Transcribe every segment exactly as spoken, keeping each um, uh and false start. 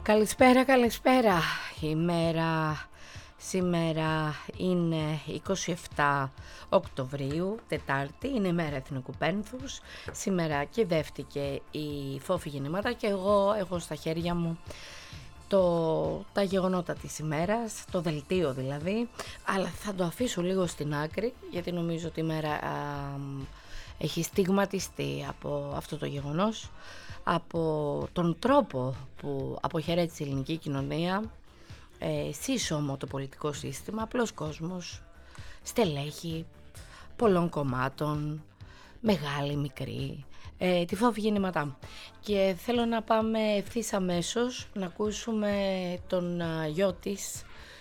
Καλησπέρα, καλησπέρα. Η μέρα σήμερα είναι είκοσι επτά Οκτωβρίου, Τετάρτη, είναι η μέρα Εθνικού Πένθους. Σήμερα κυδεύτηκε η Φόφη Γεννήματα και εγώ έχω στα χέρια μου το, τα γεγονότα της ημέρας, το δελτίο δηλαδή, αλλά θα το αφήσω λίγο στην άκρη γιατί νομίζω ότι η μέρα α, έχει στιγματιστεί από αυτό το γεγονός, από τον τρόπο που αποχαιρέτησε η ελληνική κοινωνία, ε, σύσσωμο το πολιτικό σύστημα, απλός κόσμος, στελέχη πολλών κομμάτων, μεγάλη, μικρή, ε, τη Φόφη Γεννηματά. Και θέλω να πάμε ευθύς αμέσως να ακούσουμε τον α, γιο της,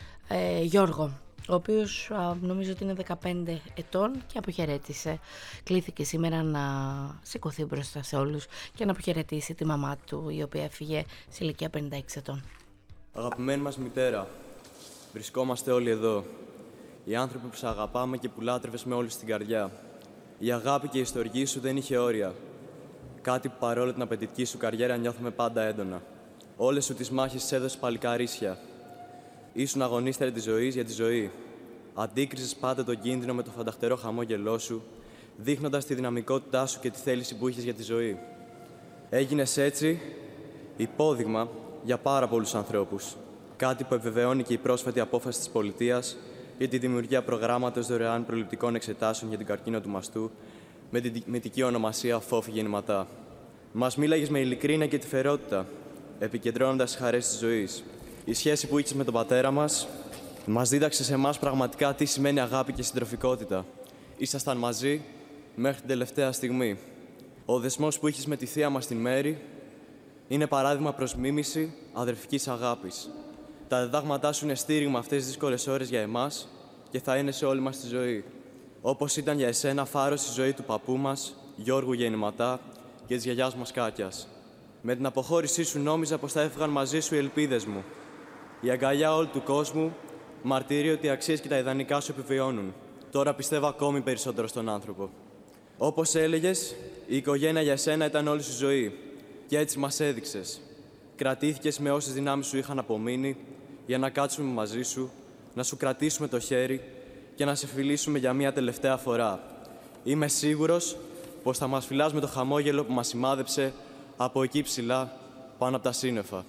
ε, Γιώργο, ο οποίος α, νομίζω ότι είναι δεκαπέντε ετών και αποχαιρέτησε. Κλήθηκε σήμερα να σηκωθεί μπροστά σε όλους και να αποχαιρετήσει τη μαμά του, η οποία έφυγε σε ηλικία πενήντα έξι ετών. Αγαπημένη μας μητέρα, βρισκόμαστε όλοι εδώ. Οι άνθρωποι που σε αγαπάμε και που λάτρευες με όλη στην καρδιά. Η αγάπη και η ιστορική σου δεν είχε όρια. Κάτι που παρόλο την απαιτητική σου καριέρα νιώθουμε πάντα έντονα. Όλες σου τις μάχες τις έδωσες παλικαρίσια. Ήσουν αγωνίστρια της ζωής για τη ζωή. Αντίκριζες πάντα τον κίνδυνο με το φανταχτερό χαμόγελό σου, δείχνοντας τη δυναμικότητά σου και τη θέληση που είχες για τη ζωή. Έγινες έτσι υπόδειγμα για πάρα πολλούς ανθρώπους. Κάτι που επιβεβαιώνει και η πρόσφατη απόφαση της πολιτείας για τη δημιουργία προγράμματος δωρεάν προληπτικών εξετάσεων για την καρκίνο του μαστού με την τιμητική ονομασία Φόφη Γεννηματά. Μας μίλαγες με ειλικρίνεια και τυφερότητα, επικεντρώνοντας τις χαρές της ζωής. Η σχέση που είχες με τον πατέρα μας μας δίδαξε σε εμάς πραγματικά τι σημαίνει αγάπη και συντροφικότητα. Ήσασταν μαζί μέχρι την τελευταία στιγμή. Ο δεσμός που είχες με τη θεία μας την Μέρη είναι παράδειγμα προς μίμηση αδερφικής αγάπης. Τα διδάγματά σου είναι στήριγμα αυτές τις δύσκολες ώρες για εμάς και θα είναι σε όλη μας τη ζωή. Όπως ήταν για εσένα φάρος στη ζωή του παππού μας, Γιώργου Γεννηματά, και της γιαγιάς μας Κάτιας. Με την αποχώρησή σου νόμιζα πως θα έφυγαν μαζί σου οι ελπίδες μου. Η αγκαλιά όλου του κόσμου μαρτυρεί ότι οι αξίες και τα ιδανικά σου επιβιώνουν. Τώρα πιστεύω ακόμη περισσότερο στον άνθρωπο. Όπως έλεγες, η οικογένεια για σένα ήταν όλη σου ζωή. Και έτσι μας έδειξες. Κρατήθηκες με όσες δυνάμεις σου είχαν απομείνει για να κάτσουμε μαζί σου, να σου κρατήσουμε το χέρι και να σε φιλήσουμε για μια τελευταία φορά. Είμαι σίγουρος πως θα μας φιλάς με το χαμόγελο που μας σημάδεψε από εκεί ψηλά, πάνω από τα σύννεφα.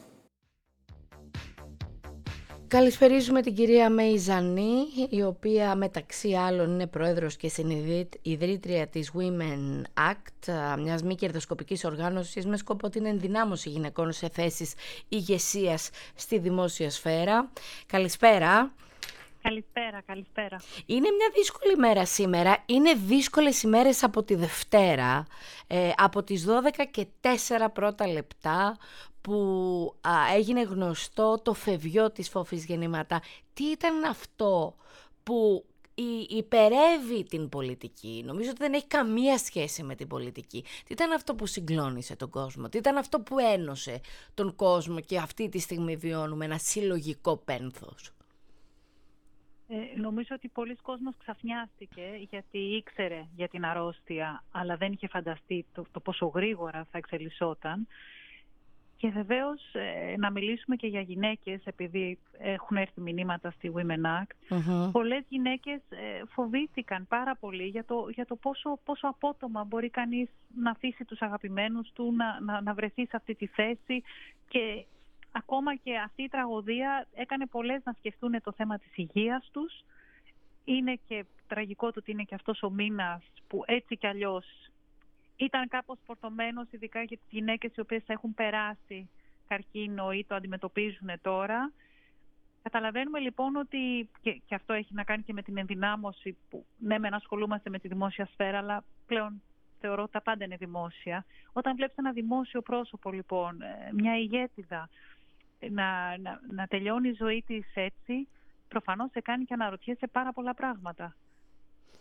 Καλησπερίζουμε την κυρία Μεϊζανή, η οποία μεταξύ άλλων είναι πρόεδρος και συνειδητρία της Women Act, μιας μη κερδοσκοπικής οργάνωσης με σκοπό την ενδυνάμωση γυναικών σε θέσεις ηγεσίας στη δημόσια σφαίρα. Καλησπέρα. Καλησπέρα, καλησπέρα. Είναι μια δύσκολη μέρα σήμερα, είναι δύσκολες ημέρες από τη Δευτέρα, ε, από τις δώδεκα και τέσσερα πρώτα λεπτά που α, έγινε γνωστό το φευγιό της Φόφης Γεννηματά. Τι ήταν αυτό που η, υπερεύει την πολιτική? Νομίζω ότι δεν έχει καμία σχέση με την πολιτική. Τι ήταν αυτό που συγκλώνησε τον κόσμο? Τι ήταν αυτό που ένωσε τον κόσμο και αυτή τη στιγμή βιώνουμε ένα συλλογικό πένθος? Ε, νομίζω ότι πολλοί κόσμος ξαφνιάστηκε γιατί ήξερε για την αρρώστια, αλλά δεν είχε φανταστεί το, το πόσο γρήγορα θα εξελισσόταν. Και βεβαίως ε, να μιλήσουμε και για γυναίκες, επειδή έχουν έρθει μηνύματα στη Women Act. Mm-hmm. Πολλές γυναίκες ε, φοβήθηκαν πάρα πολύ για το, για το πόσο, πόσο απότομα μπορεί κανείς να αφήσει τους αγαπημένους του, να, να, να βρεθεί σε αυτή τη θέση. Και ακόμα και αυτή η τραγωδία έκανε πολλές να σκεφτούν το θέμα της υγείας τους. Είναι και τραγικό το ότι είναι και αυτός ο μήνας που έτσι κι αλλιώς ήταν κάπως φορτωμένος, ειδικά για τις γυναίκες οι οποίες έχουν περάσει καρκίνο ή το αντιμετωπίζουν τώρα. Καταλαβαίνουμε λοιπόν ότι, και, και αυτό έχει να κάνει και με την ενδυνάμωση που ναι μεν ασχολούμαστε με τη δημόσια σφαίρα, αλλά πλέον θεωρώ ότι τα πάντα είναι δημόσια. Όταν βλέπεις ένα δημόσιο πρόσωπο λοιπόν, μια ηγέτιδα, να, να, να τελειώνει η ζωή της έτσι, προφανώς σε κάνει και αναρωτιέσαι πάρα πολλά πράγματα.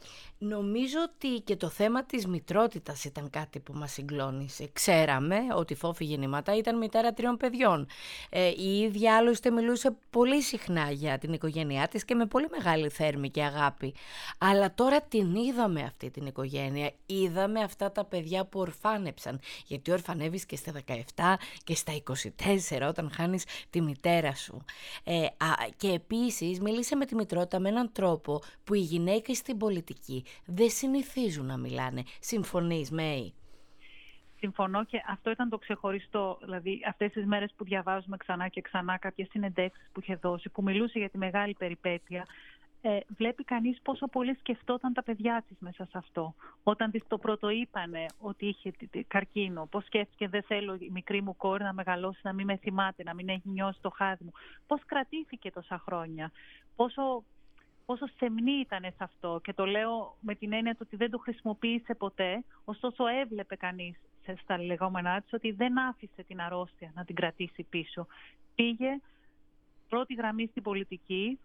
Νομίζω ότι και το θέμα της μητρότητας ήταν κάτι που μας συγκλώνησε. Ξέραμε ότι η Φόφη Γεννηματά ήταν μητέρα τριών παιδιών. Ε, η ίδια άλλωστε μιλούσε πολύ συχνά για την οικογένειά της και με πολύ μεγάλη θέρμη και αγάπη. Αλλά τώρα την είδαμε αυτή την οικογένεια, είδαμε αυτά τα παιδιά που ορφάνεψαν. Γιατί ορφανεύεις και στα δεκαεπτά και στα είκοσι τέσσερα όταν χάνεις τη μητέρα σου. Ε, α, και επίσης μίλησε με τη μητρότητα με έναν τρόπο που οι γυναίκες στην πολιτική δεν συνηθίζουν να μιλάνε. Συμφωνείς, Μέη? Συμφωνώ, και αυτό ήταν το ξεχωριστό. Δηλαδή, αυτές τις μέρες που διαβάζουμε ξανά και ξανά κάποιες συνεντεύξεις που είχε δώσει, που μιλούσε για τη μεγάλη περιπέτεια, ε, βλέπει κανείς πόσο πολύ σκεφτόταν τα παιδιά της μέσα σε αυτό. Όταν της το πρώτο είπανε ότι είχε καρκίνο, πώς σκέφτηκε, δεν θέλω η μικρή μου κόρη να μεγαλώσει, να μην με θυμάται, να μην έχει νιώσει το χάδι μου. Πώς κρατήθηκε τόσα χρόνια, πόσο... πόσο στεμνή ήταν σε αυτό, και το λέω με την έννοια ότι δεν το χρησιμοποίησε ποτέ, ωστόσο έβλεπε κανείς στα λεγόμενά της ότι δεν άφησε την αρρώστια να την κρατήσει πίσω. Πήγε πρώτη γραμμή στην πολιτική,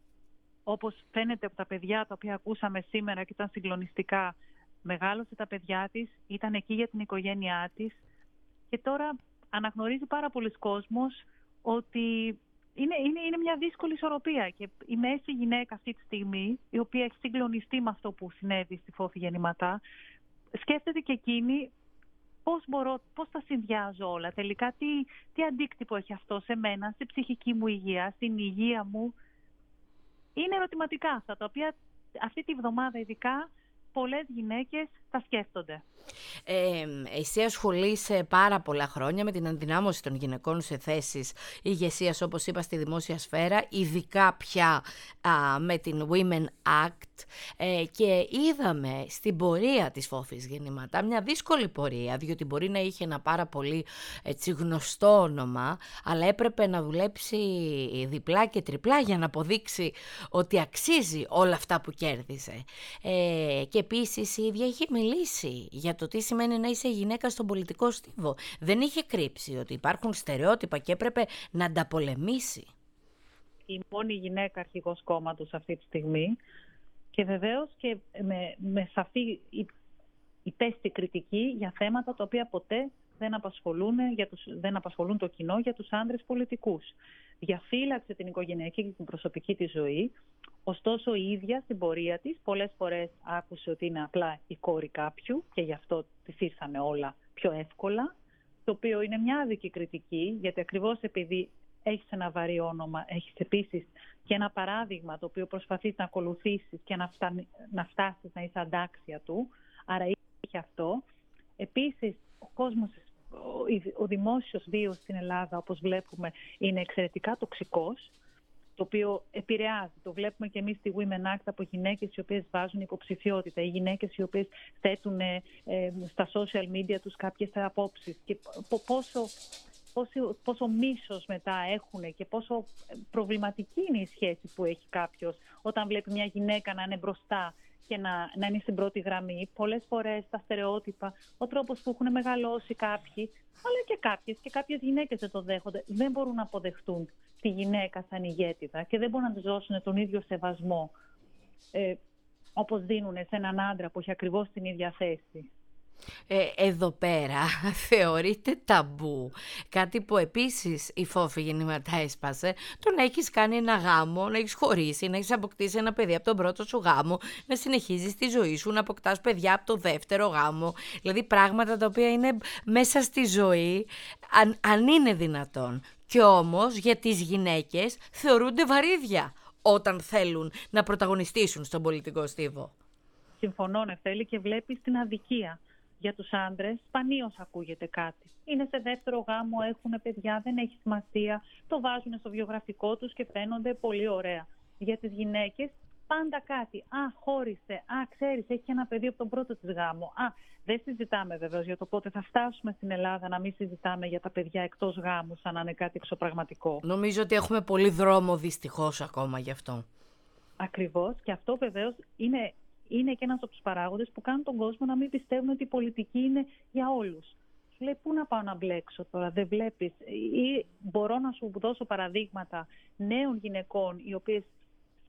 όπως φαίνεται από τα παιδιά τα οποία ακούσαμε σήμερα και ήταν συγκλονιστικά. Μεγάλωσε τα παιδιά της, ήταν εκεί για την οικογένειά της, και τώρα αναγνωρίζει πάρα πολλοί κόσμος ότι Είναι, είναι, είναι μια δύσκολη ισορροπία, και η μέση γυναίκα αυτή τη στιγμή, η οποία έχει συγκλονιστεί με αυτό που συνέβη στη Φόφη Γεννηματά, σκέφτεται και εκείνη πώς, μπορώ, πώς τα συνδυάζω όλα. Τελικά τι, τι αντίκτυπο έχει αυτό σε μένα, στην ψυχική μου υγεία, στην υγεία μου. Είναι ερωτηματικά αυτά, τα οποία αυτή τη βδομάδα ειδικά πολλές γυναίκες τα σκέφτονται. Ε, εσύ ασχολείσαι πάρα πολλά χρόνια με την ενδυνάμωση των γυναικών σε θέσεις ηγεσίας, όπως είπα, στη δημόσια σφαίρα, ειδικά πια α, με την Women Act, ε, και είδαμε στην πορεία της Φόφης Γεννηματά μια δύσκολη πορεία, διότι μπορεί να είχε ένα πάρα πολύ έτσι, γνωστό όνομα, αλλά έπρεπε να δουλέψει διπλά και τριπλά για να αποδείξει ότι αξίζει όλα αυτά που κέρδισε. Ε, και επίσης η ίδια είχε μιλήσει για το τι σημαίνει να είσαι γυναίκα στον πολιτικό στίβο. Δεν είχε κρύψει ότι υπάρχουν στερεότυπα και έπρεπε να ανταπολεμήσει. Η μόνη γυναίκα αρχηγός κόμματος αυτή τη στιγμή, και βεβαίως και με, με σαφή υπέστη κριτική για θέματα τα οποία ποτέ δεν απασχολούν, για τους, δεν απασχολούν το κοινό, για τους άντρες πολιτικούς. Διαφύλαξε την οικογενειακή και την προσωπική της ζωή, ωστόσο η ίδια στην πορεία της πολλές φορές άκουσε ότι είναι απλά η κόρη κάποιου και γι' αυτό της ήρθανε όλα πιο εύκολα, το οποίο είναι μια άδικη κριτική, γιατί ακριβώς επειδή έχεις ένα βαρύ όνομα, έχεις επίσης και ένα παράδειγμα το οποίο προσπαθείς να ακολουθήσεις και να, φτά, να φτάσεις να είσαι αντάξια του, άρα είχε αυτό. Επίσης, ο κόσμος, ο, ο δημόσιος βίος στην Ελλάδα, όπως βλέπουμε, είναι εξαιρετικά τοξικός, το οποίο επηρεάζει. Το βλέπουμε και εμείς στη Women Act από γυναίκες οι οποίες βάζουν υποψηφιότητα, ή γυναίκες οι οποίες θέτουν ε, ε, στα social media τους κάποιες απόψεις. Και πόσο, πόσο, πόσο μίσος μετά έχουν και πόσο προβληματική είναι η σχέση που έχει κάποιος όταν βλέπει μια γυναίκα να είναι μπροστά και να, να είναι στην πρώτη γραμμή. Πολλές φορές τα στερεότυπα, ο τρόπος που έχουν μεγαλώσει κάποιοι, αλλά και κάποιες και κάποιες γυναίκες δεν το δέχονται, δεν μπορούν να αποδεχτούν τη γυναίκα σαν ηγέτιδα και δεν μπορούν να της δώσουν τον ίδιο σεβασμό ε, όπως δίνουν σε έναν άντρα που έχει ακριβώς την ίδια θέση. Ε, εδώ πέρα θεωρείται ταμπού κάτι που επίσης η Φόφη Γεννηματά έσπασε, το να έχεις κάνει ένα γάμο, να έχεις χωρίσει, να έχεις αποκτήσει ένα παιδί από τον πρώτο σου γάμο, να συνεχίζεις τη ζωή σου, να αποκτάς παιδιά από το δεύτερο γάμο, δηλαδή πράγματα τα οποία είναι μέσα στη ζωή, αν, αν είναι δυνατόν. Και όμως για τις γυναίκες θεωρούνται βαρύδια όταν θέλουν να πρωταγωνιστήσουν στον πολιτικό στίβο. Συμφωνώ, Νεφέλη, και βλέπεις την αδικία. Για τους άντρες σπανίως ακούγεται κάτι. Είναι σε δεύτερο γάμο, έχουν παιδιά, δεν έχει σημασία, το βάζουν στο βιογραφικό τους και φαίνονται πολύ ωραία. Για τις γυναίκες πάντα κάτι. Α, χώρισε. Α, ξέρεις, έχει ένα παιδί από τον πρώτο της γάμο. Α, δεν συζητάμε βεβαίως για το πότε θα φτάσουμε στην Ελλάδα να μην συζητάμε για τα παιδιά εκτός γάμου, σαν να είναι κάτι εξωπραγματικό. Νομίζω ότι έχουμε πολύ δρόμο δυστυχώς ακόμα γι' αυτό. Ακριβώς, και αυτό βεβαίως είναι. Είναι και ένας από τους παράγοντες που κάνουν τον κόσμο να μην πιστεύουν ότι η πολιτική είναι για όλους. Σου λέει, πού να πάω να μπλέξω τώρα, δεν βλέπεις? Ή μπορώ να σου δώσω παραδείγματα νέων γυναικών οι οποίες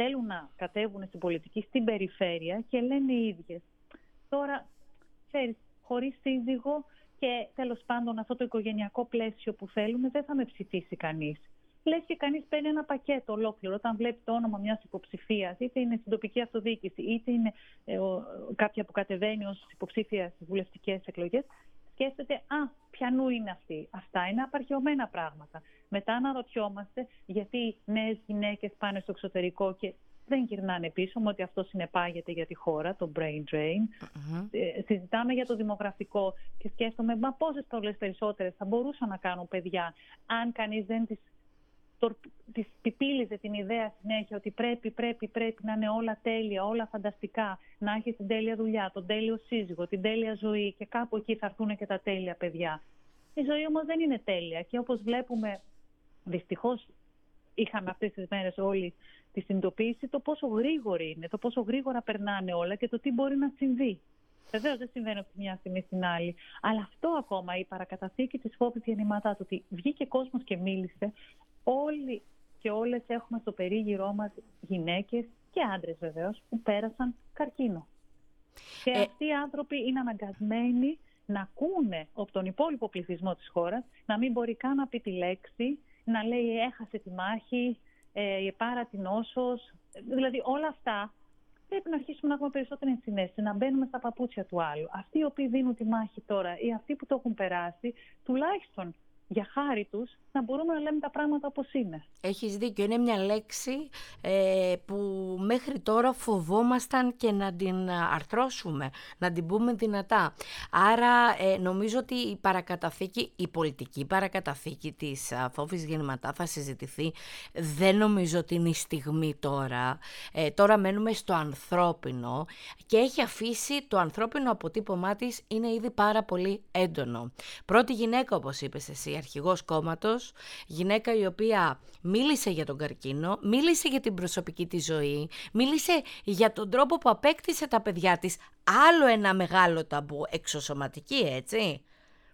θέλουν να κατέβουν στην πολιτική στην περιφέρεια και λένε οι ίδιες. Τώρα, ξέρεις, χωρίς σύζυγο και τέλος πάντων αυτό το οικογενειακό πλαίσιο που θέλουμε δεν θα με ψηφίσει κανείς. Λες και κανείς παίρνει ένα πακέτο ολόκληρο όταν βλέπει το όνομα μιας υποψηφίας, είτε είναι στην τοπική αυτοδιοίκηση, είτε είναι ε, ο, κάποια που κατεβαίνει ως υποψήφια στις βουλευτικές εκλογές. Σκέφτεται, α, ποιανού είναι αυτή. Αυτά είναι απαρχαιωμένα πράγματα. Μετά αναρωτιόμαστε γιατί νέες γυναίκες πάνε στο εξωτερικό και δεν γυρνάνε πίσω, με ότι αυτό συνεπάγεται για τη χώρα, το brain drain. Mm-hmm. Ε, συζητάμε για το δημογραφικό και σκέφτομαι, μα πόσες πολλές περισσότερες θα μπορούσαν να κάνουν παιδιά αν κανείς δεν τις, το, τις πιπίλιζε την ιδέα συνέχεια ότι πρέπει, πρέπει, πρέπει να είναι όλα τέλεια, όλα φανταστικά, να έχει την τέλεια δουλειά, τον τέλειο σύζυγο, την τέλεια ζωή και κάπου εκεί θα έρθουν και τα τέλεια παιδιά. Η ζωή όμως δεν είναι τέλεια και όπως βλέπουμε, δυστυχώς είχαμε αυτές τις μέρες όλοι τη συνειδητοποίηση το πόσο γρήγορη είναι, το πόσο γρήγορα περνάνε όλα και το τι μπορεί να συμβεί. Βεβαίως δεν συμβαίνει από τη μια στιγμή στην άλλη. Αλλά αυτό ακόμα, η παρακαταθήκη της Φόβης Γεννηματά, το ότι βγήκε κόσμος και μίλησε, όλοι και όλες έχουμε στο περίγυρό μας γυναίκες και άντρες βεβαίως που πέρασαν καρκίνο. Και ε... αυτοί οι άνθρωποι είναι αναγκασμένοι να ακούνε από τον υπόλοιπο πληθυσμό της χώρας, να μην μπορεί καν να πει τη λέξη, να λέει έχασε τη μάχη, ε, πάρα την νόσος. Δηλαδή όλα αυτά πρέπει να αρχίσουμε να έχουμε περισσότερη ενσυναίσθηση, να μπαίνουμε στα παπούτσια του άλλου. Αυτοί οι οποίοι δίνουν τη μάχη τώρα ή αυτοί που το έχουν περάσει, τουλάχιστον για χάρη τους, να μπορούμε να λέμε τα πράγματα όπως είναι. Έχεις δίκιο. Είναι μια λέξη ε, που μέχρι τώρα φοβόμασταν και να την αρθρώσουμε, να την πούμε δυνατά. Άρα ε, νομίζω ότι η παρακαταθήκη, η πολιτική παρακαταθήκη της Φόβης Γεννηματά θα συζητηθεί. Δεν νομίζω ότι είναι η στιγμή τώρα. Ε, τώρα μένουμε στο ανθρώπινο και έχει αφήσει το ανθρώπινο αποτύπωμά της, είναι ήδη πάρα πολύ έντονο. Πρώτη γυναίκα, όπως είπες εσύ, αρχηγός κόμματος, γυναίκα η οποία μίλησε για τον καρκίνο, μίλησε για την προσωπική της ζωή, μίλησε για τον τρόπο που απέκτησε τα παιδιά της, άλλο ένα μεγάλο ταμπού, εξωσωματική, έτσι.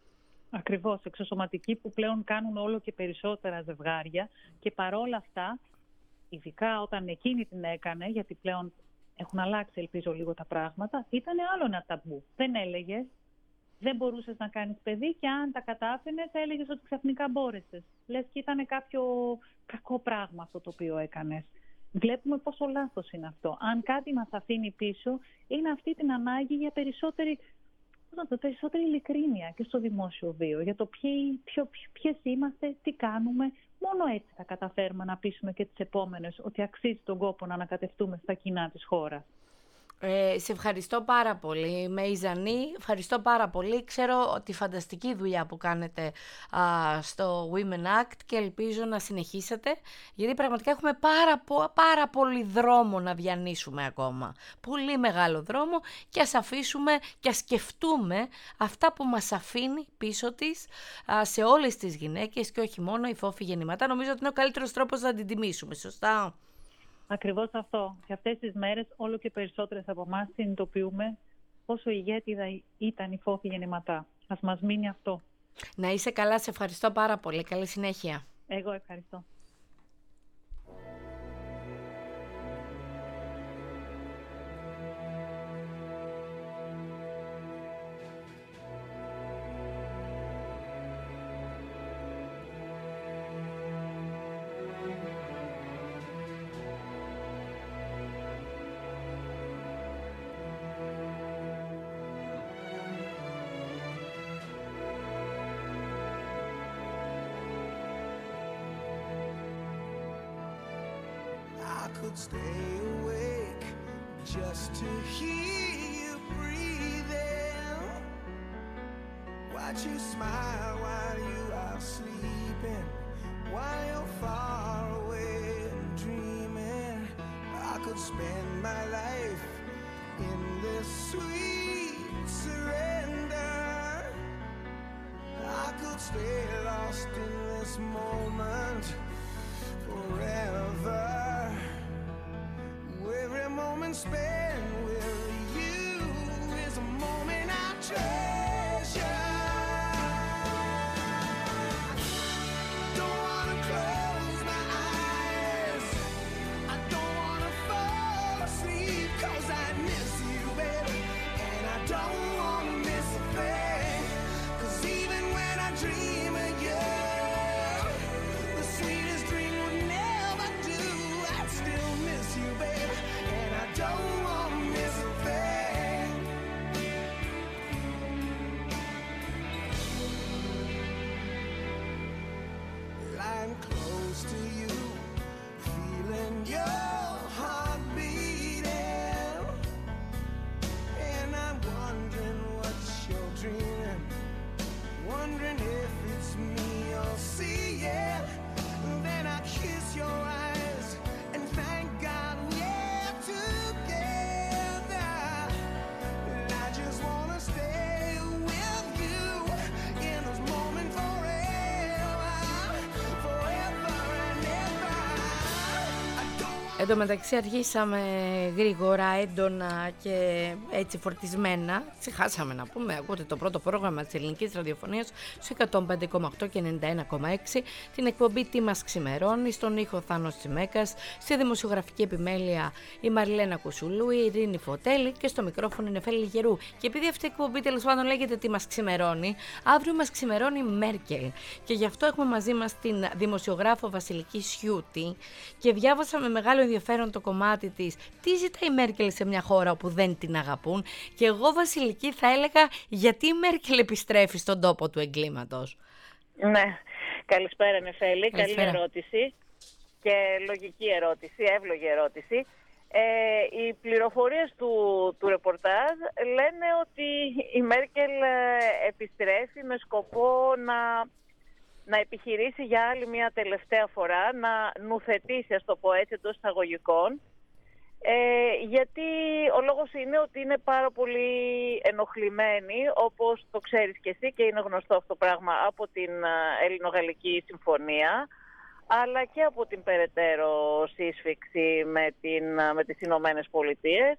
Ακριβώς, εξωσωματική που πλέον κάνουν όλο και περισσότερα ζευγάρια και παρόλα αυτά, ειδικά όταν εκείνη την έκανε, γιατί πλέον έχουν αλλάξει ελπίζω λίγο τα πράγματα, ήταν άλλο ένα ταμπού. Δεν έλεγες. Δεν μπορούσες να κάνεις παιδί και αν τα κατάφερνες έλεγες ότι ξαφνικά μπόρεσες. Λες και ήταν κάποιο κακό πράγμα αυτό το οποίο έκανες. Βλέπουμε πόσο λάθος είναι αυτό. Αν κάτι μας αφήνει πίσω είναι αυτή την ανάγκη για περισσότερη, περισσότερη ειλικρίνεια και στο δημόσιο βίο. Για το ποιοι, ποιο, ποιες είμαστε, τι κάνουμε. Μόνο έτσι θα καταφέρουμε να πείσουμε και τις επόμενες ότι αξίζει τον κόπο να ανακατευτούμε στα κοινά της χώρας. Ε, σε ευχαριστώ πάρα πολύ Μεϊζανή, ευχαριστώ πάρα πολύ. Ξέρω τη φανταστική δουλειά που κάνετε α, στο Women Act και ελπίζω να συνεχίσετε, γιατί πραγματικά έχουμε πάρα, πάρα πολύ δρόμο να διανύσουμε ακόμα. Πολύ μεγάλο δρόμο και ας αφήσουμε και ας σκεφτούμε αυτά που μας αφήνει πίσω της α, σε όλες τις γυναίκες και όχι μόνο η Φόβη Γεννηματά. Νομίζω ότι είναι ο καλύτερος τρόπος να την τιμήσουμε, σωστά? Ακριβώς αυτό. Και αυτές τις μέρες όλο και περισσότερες από εμάς συνειδητοποιούμε πόσο ηγέτιδα ήταν η Φόβη Γεννηματά. Ας μας μείνει αυτό. Να είσαι καλά, σε ευχαριστώ πάρα πολύ. Καλή συνέχεια. Εγώ ευχαριστώ. Could stay awake just to hear you breathing, watch you smile while you are sleeping, while you're far away and dreaming. I could spend my life in this sweet surrender. I could stay lost in this moment forever. Every moment spent with you is a moment I treasure. Don't wanna close my eyes, I don't wanna Εν τω μεταξύ αρχίσαμε γρήγορα, έντονα και έτσι φορτισμένα. Ξεχάσαμε να πούμε, ακούτε το πρώτο πρόγραμμα της ελληνικής ραδιοφωνίας στο εκατόν πέντε κόμμα οκτώ και ενενήντα ένα κόμμα έξι, την εκπομπή «Τι μας ξημερώνει», στον ήχο Θάνος Τσιμέκας, στη δημοσιογραφική επιμέλεια η Μαριλένα Κουσουλού, η Ειρήνη Φωτέλη και στο μικρόφωνο η Νεφέλη Γερού. Και επειδή αυτή η εκπομπή τέλος πάντων λέγεται «Τι μας ξημερώνει», αύριο μας ξημερώνει Μέρκελ. Και γι' αυτό έχουμε μαζί μας την δημοσιογράφο Βασιλική Σιούτη και διάβασα με μεγάλο ενδιαφέρον το κομμάτι της «Τι ζητάει η Μέρκελ σε μια χώρα όπου δεν την αγαπούν», και εγώ, Βασιλική, θα έλεγα γιατί η Μέρκελ επιστρέφει στον τόπο του εγκλήματος. Ναι, καλησπέρα Νεφέλη, Καλησπέρα. καλή ερώτηση και λογική ερώτηση, εύλογη ερώτηση. Ε, οι πληροφορίες του, του ρεπορτάζ λένε ότι η Μέρκελ επιστρέφει με σκοπό να... να επιχειρήσει για άλλη μια τελευταία φορά, να νουθετήσει, ας το πω έτσι, εντός εισαγωγικών, ε, γιατί ο λόγος είναι ότι είναι πάρα πολύ ενοχλημένη, όπως το ξέρεις και εσύ και είναι γνωστό αυτό το πράγμα από την Ελληνογαλλική Συμφωνία, αλλά και από την περαιτέρω σύσφιξη με, την, με τις Ηνωμένες Πολιτείες,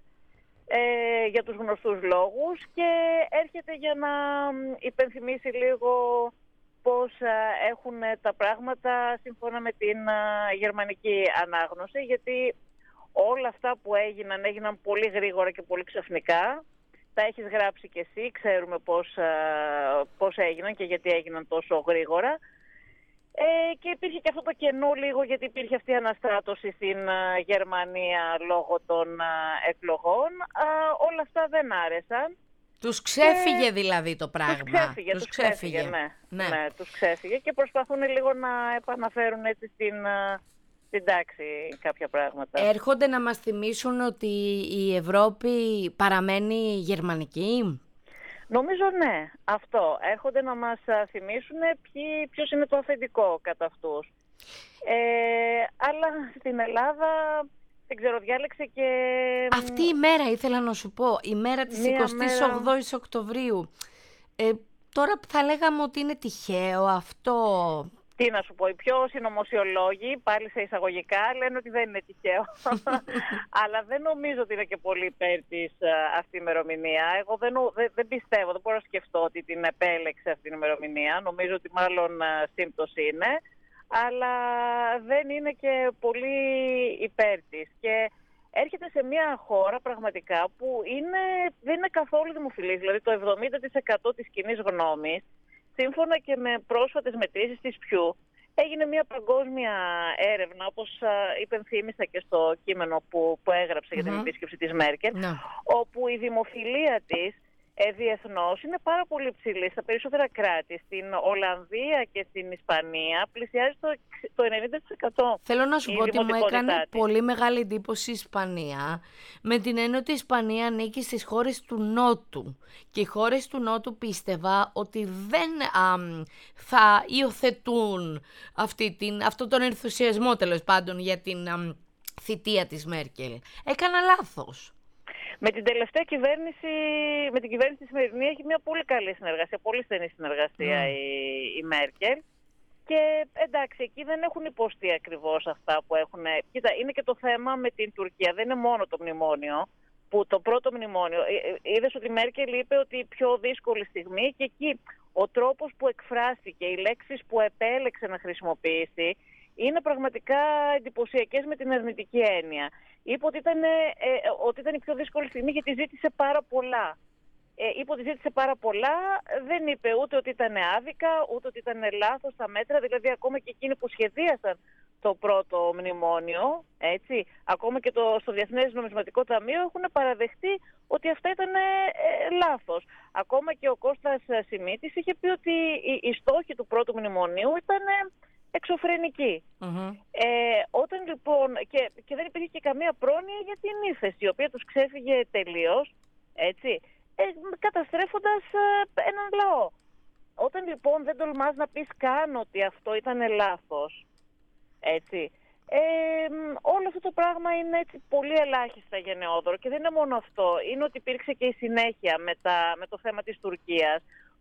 ε, για τους γνωστούς λόγους, και έρχεται για να υπενθυμίσει λίγο πώς έχουν τα πράγματα σύμφωνα με την γερμανική ανάγνωση, γιατί όλα αυτά που έγιναν, έγιναν πολύ γρήγορα και πολύ ξαφνικά. Τα έχεις γράψει κι εσύ, ξέρουμε πώς, πώς έγιναν και γιατί έγιναν τόσο γρήγορα. Ε, και υπήρχε και αυτό το κενό λίγο, γιατί υπήρχε αυτή η αναστράτωση στην Γερμανία λόγω των εκλογών. Α, όλα αυτά δεν άρεσαν. Τους ξέφυγε και... δηλαδή το πράγμα. Τους ξέφυγε, τους τους ξέφυγε. ξέφυγε ναι. Ναι. ναι, τους ξέφυγε και προσπαθούν λίγο να επαναφέρουν έτσι στην, στην τάξη κάποια πράγματα. Έρχονται να μας θυμίσουν ότι η Ευρώπη παραμένει γερμανική. Νομίζω ναι, αυτό. Έρχονται να μας θυμίσουν ποιοι, ποιος είναι το αφεντικό κατά αυτούς. Ε, αλλά στην Ελλάδα... Δεν ξέρω, διάλεξε και... Αυτή η μέρα ήθελα να σου πω, η μέρα της εικοστής ογδόης Οκτωβρίου. Ε, τώρα θα λέγαμε ότι είναι τυχαίο αυτό. Τι να σου πω, οι πιο συνωμοσιολόγοι, πάλι σε εισαγωγικά, λένε ότι δεν είναι τυχαίο. Αλλά δεν νομίζω ότι είναι και πολύ υπέρ της αυτή η ημερομηνία. Εγώ δεν, δεν, δεν πιστεύω, δεν μπορώ να σκεφτώ ότι την επέλεξε αυτή την ημερομηνία. Νομίζω ότι μάλλον σύμπτωση είναι. Αλλά δεν είναι και πολύ υπέρ της. Και έρχεται σε μια χώρα πραγματικά που είναι, δεν είναι καθόλου δημοφιλής. Δηλαδή το εβδομήντα τοις εκατό της κοινής γνώμης, σύμφωνα και με πρόσφατες μετρήσεις της Πιού, έγινε μια παγκόσμια έρευνα, όπως υπενθύμισα και στο κείμενο που, που έγραψε mm-hmm. για την επίσκεψη της Μέρκελ, no. όπου η δημοφιλία της Ε, διεθνώς είναι πάρα πολύ ψηλή στα περισσότερα κράτη. Στην Ολλανδία και στην Ισπανία πλησιάζει το, το ενενήντα τοις εκατό. Θέλω να σου πω ότι μου έκανε της. πολύ μεγάλη εντύπωση η Ισπανία, με την έννοια ότι η Ισπανία ανήκει στις χώρες του Νότου. Και οι χώρες του Νότου πίστευα ότι δεν α, θα υιοθετούν αυτή την, αυτόν τον ενθουσιασμό τέλος πάντων για την α, θητεία της Μέρκελ. Έκανα λάθος. Με την τελευταία κυβέρνηση, με την κυβέρνηση της σημερινή έχει μια πολύ καλή συνεργασία, πολύ στενή συνεργασία mm. η, η Μέρκελ. Και εντάξει, εκεί δεν έχουν υποστεί ακριβώς αυτά που έχουν. Κοίτα, είναι και το θέμα με την Τουρκία, δεν είναι μόνο το μνημόνιο, που το πρώτο μνημόνιο, είδες ότι η Μέρκελ είπε ότι η πιο δύσκολη στιγμή, και εκεί ο τρόπος που εκφράστηκε, οι λέξεις που επέλεξε να χρησιμοποιήσει, είναι πραγματικά εντυπωσιακές με την αρνητική έννοια. Είπε ότι ήταν, ε, ότι ήταν η πιο δύσκολη στιγμή γιατί ζήτησε πάρα πολλά. Ε, είπε ότι ζήτησε πάρα πολλά, δεν είπε ούτε ότι ήταν άδικα, ούτε ότι ήταν λάθος τα μέτρα, δηλαδή ακόμα και εκείνοι που σχεδίασαν το πρώτο μνημόνιο, έτσι, ακόμα και το, στο Διεθνές Νομισματικό Ταμείο έχουν παραδεχτεί ότι αυτά ήταν ε, ε, λάθος. Ακόμα και ο Κώστας Σιμίτης είχε πει ότι οι, οι στόχοι του πρώτου μνημονίου ήταν ε, εξωφρενικοί. Mm-hmm. Ε, όταν λοιπόν, και, και δεν υπήρχε και καμία πρόνοια για την ύφεση, η οποία τους ξέφυγε τελείως, έτσι, ε, καταστρέφοντας ε, έναν λαό. Όταν λοιπόν δεν τολμάς να πεις καν ότι αυτό ήταν λάθος, έτσι, ε, όλο αυτό το πράγμα είναι έτσι πολύ ελάχιστα γενναιόδωρο. Και δεν είναι μόνο αυτό, είναι ότι υπήρξε και η συνέχεια με, τα, με το θέμα της Τουρκίας,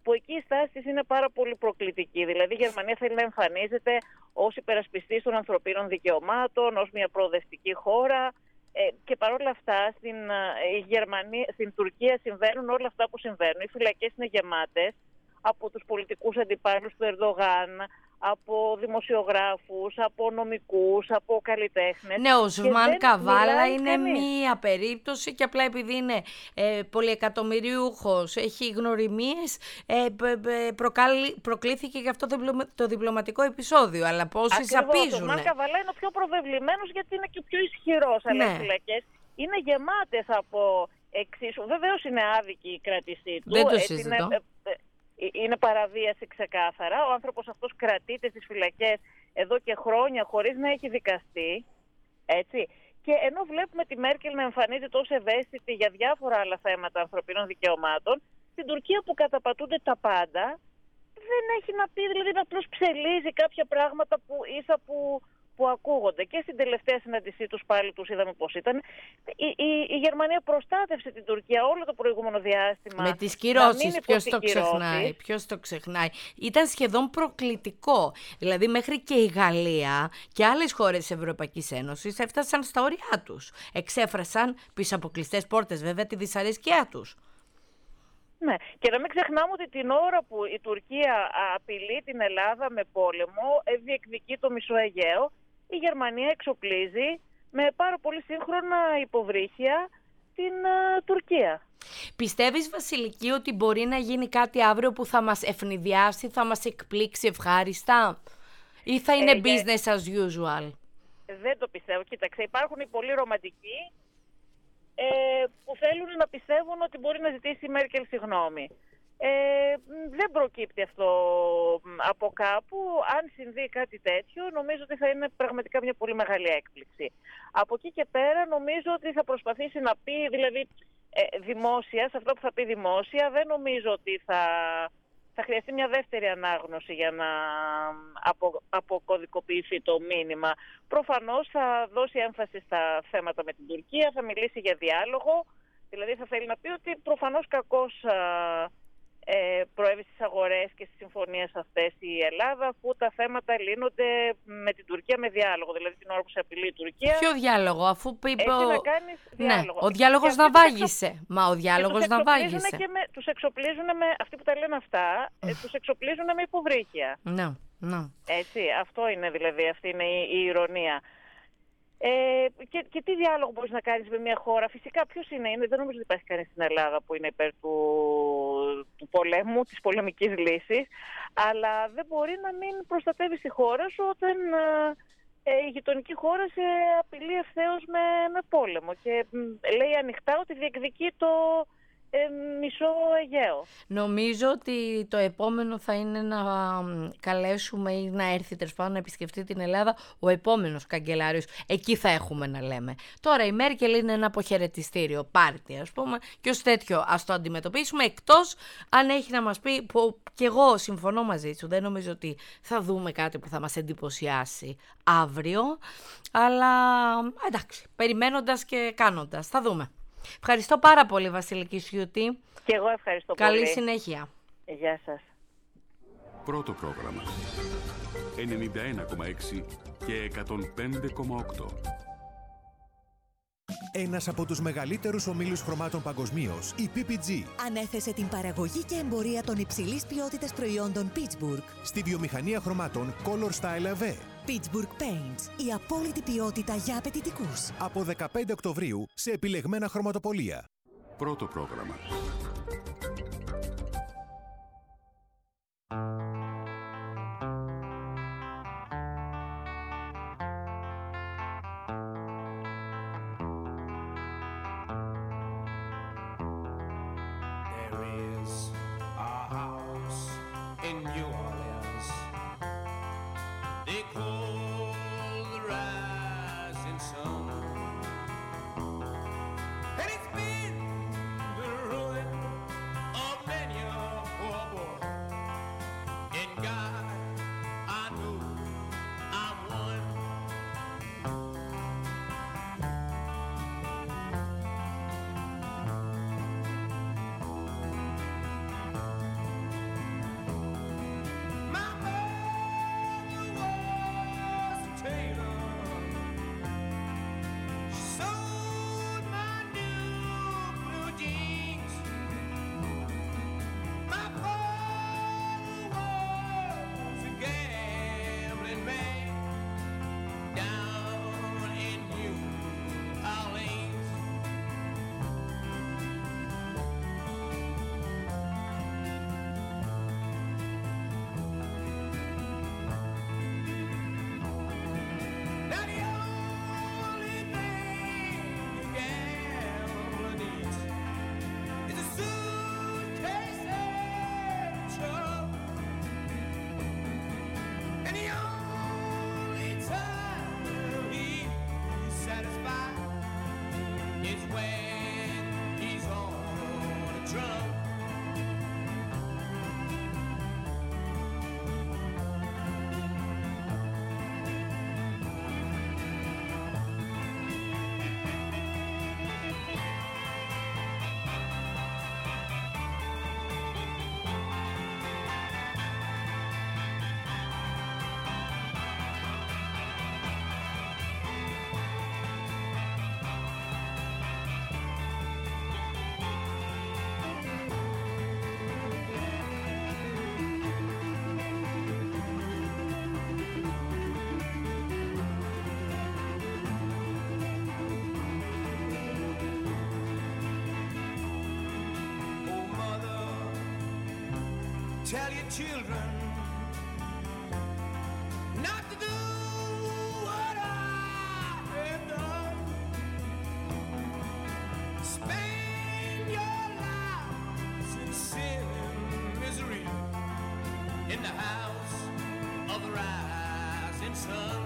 που εκεί η στάση της είναι πάρα πολύ προκλητική. Δηλαδή η Γερμανία θέλει να εμφανίζεται ως υπερασπιστής των ανθρωπίνων δικαιωμάτων, ως μια προοδευτική χώρα. Ε, και παρόλα αυτά στην, ε, Γερμανία, στην Τουρκία συμβαίνουν όλα αυτά που συμβαίνουν. Οι φυλακές είναι γεμάτες από τους πολιτικούς αντιπάλους του Ερντογάν, από δημοσιογράφους, από νομικούς, από καλλιτέχνες. Ναι, ο Σμαν Καβάλα είναι κανείς. μία περίπτωση και απλά επειδή είναι ε, πολυεκατομμυριούχος, έχει γνωριμίες, ε, προκάλει, προκλήθηκε γι' αυτό το διπλωματικό επεισόδιο. Αλλά πόσοι σαπίζουνε. Ο Σμαν Καβάλα είναι ο πιο προβεβλημένος γιατί είναι και ο πιο ισχυρός. Αλλά Ναι. οι φυλακές είναι γεμάτες από εξίσου. Βεβαίως είναι άδικη η κράτησή του. Δεν το έτσι συζητώ. είναι, ε, ε, Είναι παραβίαση ξεκάθαρα. Ο άνθρωπος αυτός κρατείται στις φυλακές εδώ και χρόνια χωρίς να έχει δικαστεί. Έτσι. Και ενώ βλέπουμε τη Μέρκελ να εμφανίζεται ως ευαίσθητη για διάφορα άλλα θέματα ανθρωπίνων δικαιωμάτων, στην Τουρκία που καταπατούνται τα πάντα, δεν έχει να πει, δηλαδή απλώς ψελίζει κάποια πράγματα που ίσα που, που ακούγονται. Και στην τελευταία συνάντησή τους πάλι τους είδαμε πώς ήταν. Η, η, η Γερμανία προστάτευσε την Τουρκία όλο το προηγούμενο διάστημα. Με τις κυρώσεις, ποιος το ξεχνάει, ποιος το ξεχνάει. Ήταν σχεδόν προκλητικό. Δηλαδή μέχρι και η Γαλλία και άλλες χώρες της Ευρωπαϊκής Ένωσης έφτασαν στα όρια τους. Εξέφρασαν πίσω από κλειστές πόρτες βέβαια τη δυσαρέσκειά τους. Ναι, και να μην ξεχνάμε ότι την ώρα που η Τουρκία απειλεί την Ελλάδα με πόλεμο, διεκδικεί το Μισό Αιγαίο, η Γερμανία εξοπλίζει με πάρα πολύ σύγχρονα υποβρύχια την uh, Τουρκία. Πιστεύεις, Βασιλική, ότι μπορεί να γίνει κάτι αύριο που θα μας ευνηδιάσει, θα μας εκπλήξει ευχάριστα, ή θα είναι ε, business as usual? Δεν το πιστεύω. Κοίταξε, υπάρχουν οι πολύ ρομαντικοί ε, που θέλουν να πιστεύουν ότι μπορεί να ζητήσει η Μέρκελ συγγνώμη. Ε, δεν προκύπτει αυτό από κάπου. Αν συμβεί κάτι τέτοιο, νομίζω ότι θα είναι πραγματικά μια πολύ μεγάλη έκπληξη. Από εκεί και πέρα νομίζω ότι θα προσπαθήσει να πει, δηλαδή ε, δημόσια, σε αυτό που θα πει δημόσια, δεν νομίζω ότι θα, θα χρειαστεί μια δεύτερη ανάγνωση για να απο, αποκωδικοποιηθεί το μήνυμα. Προφανώς θα δώσει έμφαση στα θέματα με την Τουρκία, θα μιλήσει για διάλογο, δηλαδή θα θέλει να πει ότι προφανώς κακώς Ε, προέβη στις αγορές και στις συμφωνίες αυτές η Ελλάδα, αφού τα θέματα λύνονται με την Τουρκία με διάλογο. Δηλαδή την ώρα που σε απειλεί η Τουρκία. Ποιο διάλογο, αφού είπε. Έχει ο... να κάνεις διάλογο. Ναι, ο διάλογος να βάγισε. Εξο... Μα ο διάλογος να βάγισε. Και με, τους εξοπλίζουν με. Αυτοί που τα λένε αυτά, ε, τους εξοπλίζουν με υποβρύχια. Ναι, ναι. Έτσι, αυτό είναι δηλαδή, αυτή είναι η, η ηρωνία. Ε, και, και τι διάλογο μπορείς να κάνεις με μια χώρα? Φυσικά ποιος είναι, είναι, δεν νομίζω ότι υπάρχει κανείς στην Ελλάδα που είναι υπέρ του, του πολέμου, της πολεμικής λύσης, αλλά δεν μπορεί να μην προστατεύεις τη χώρα σου όταν ε, η γειτονική χώρα σε απειλεί ευθέως με, με πόλεμο και ε, λέει ανοιχτά ότι διεκδικεί το ε, Μισό Αιγαίο. Νομίζω ότι το επόμενο θα είναι να καλέσουμε ή να έρθει τέλος πάντων να επισκεφτεί την Ελλάδα ο επόμενος καγκελάριος. Εκεί θα έχουμε να λέμε. Τώρα η Μέρκελ είναι ένα αποχαιρετιστήριο πάρτι, ας πούμε, και ως τέτοιο ας το αντιμετωπίσουμε, εκτός αν έχει να μας πει, που και εγώ συμφωνώ μαζί σου, δεν νομίζω ότι θα δούμε κάτι που θα μας εντυπωσιάσει αύριο, αλλά εντάξει, περιμένοντας και κάνοντας, θα δούμε. Ευχαριστώ πάρα πολύ, Βασιλική Σιούτη. Και εγώ ευχαριστώ Καλή πολύ. Καλή συνέχεια. Γεια σας. Πρώτο πρόγραμμα ενενήντα ένα κόμμα έξι και εκατόν πέντε κόμμα οκτώ. Ένας από τους μεγαλύτερους ομίλους χρωμάτων παγκοσμίως, η πι πι τζι, ανέθεσε την παραγωγή και εμπορία των υψηλής ποιότητας προϊόντων Pittsburgh στη βιομηχανία χρωμάτων Color Style Ave. Pittsburgh Paints, η απόλυτη ποιότητα για απαιτητικούς. Από δεκαπέντε Οκτωβρίου σε επιλεγμένα χρωματοπωλεία. Πρώτο πρόγραμμα. And it's been the ruin tell your children not to do what I have done. Spend your lives in sin and misery in the house of the rising sun.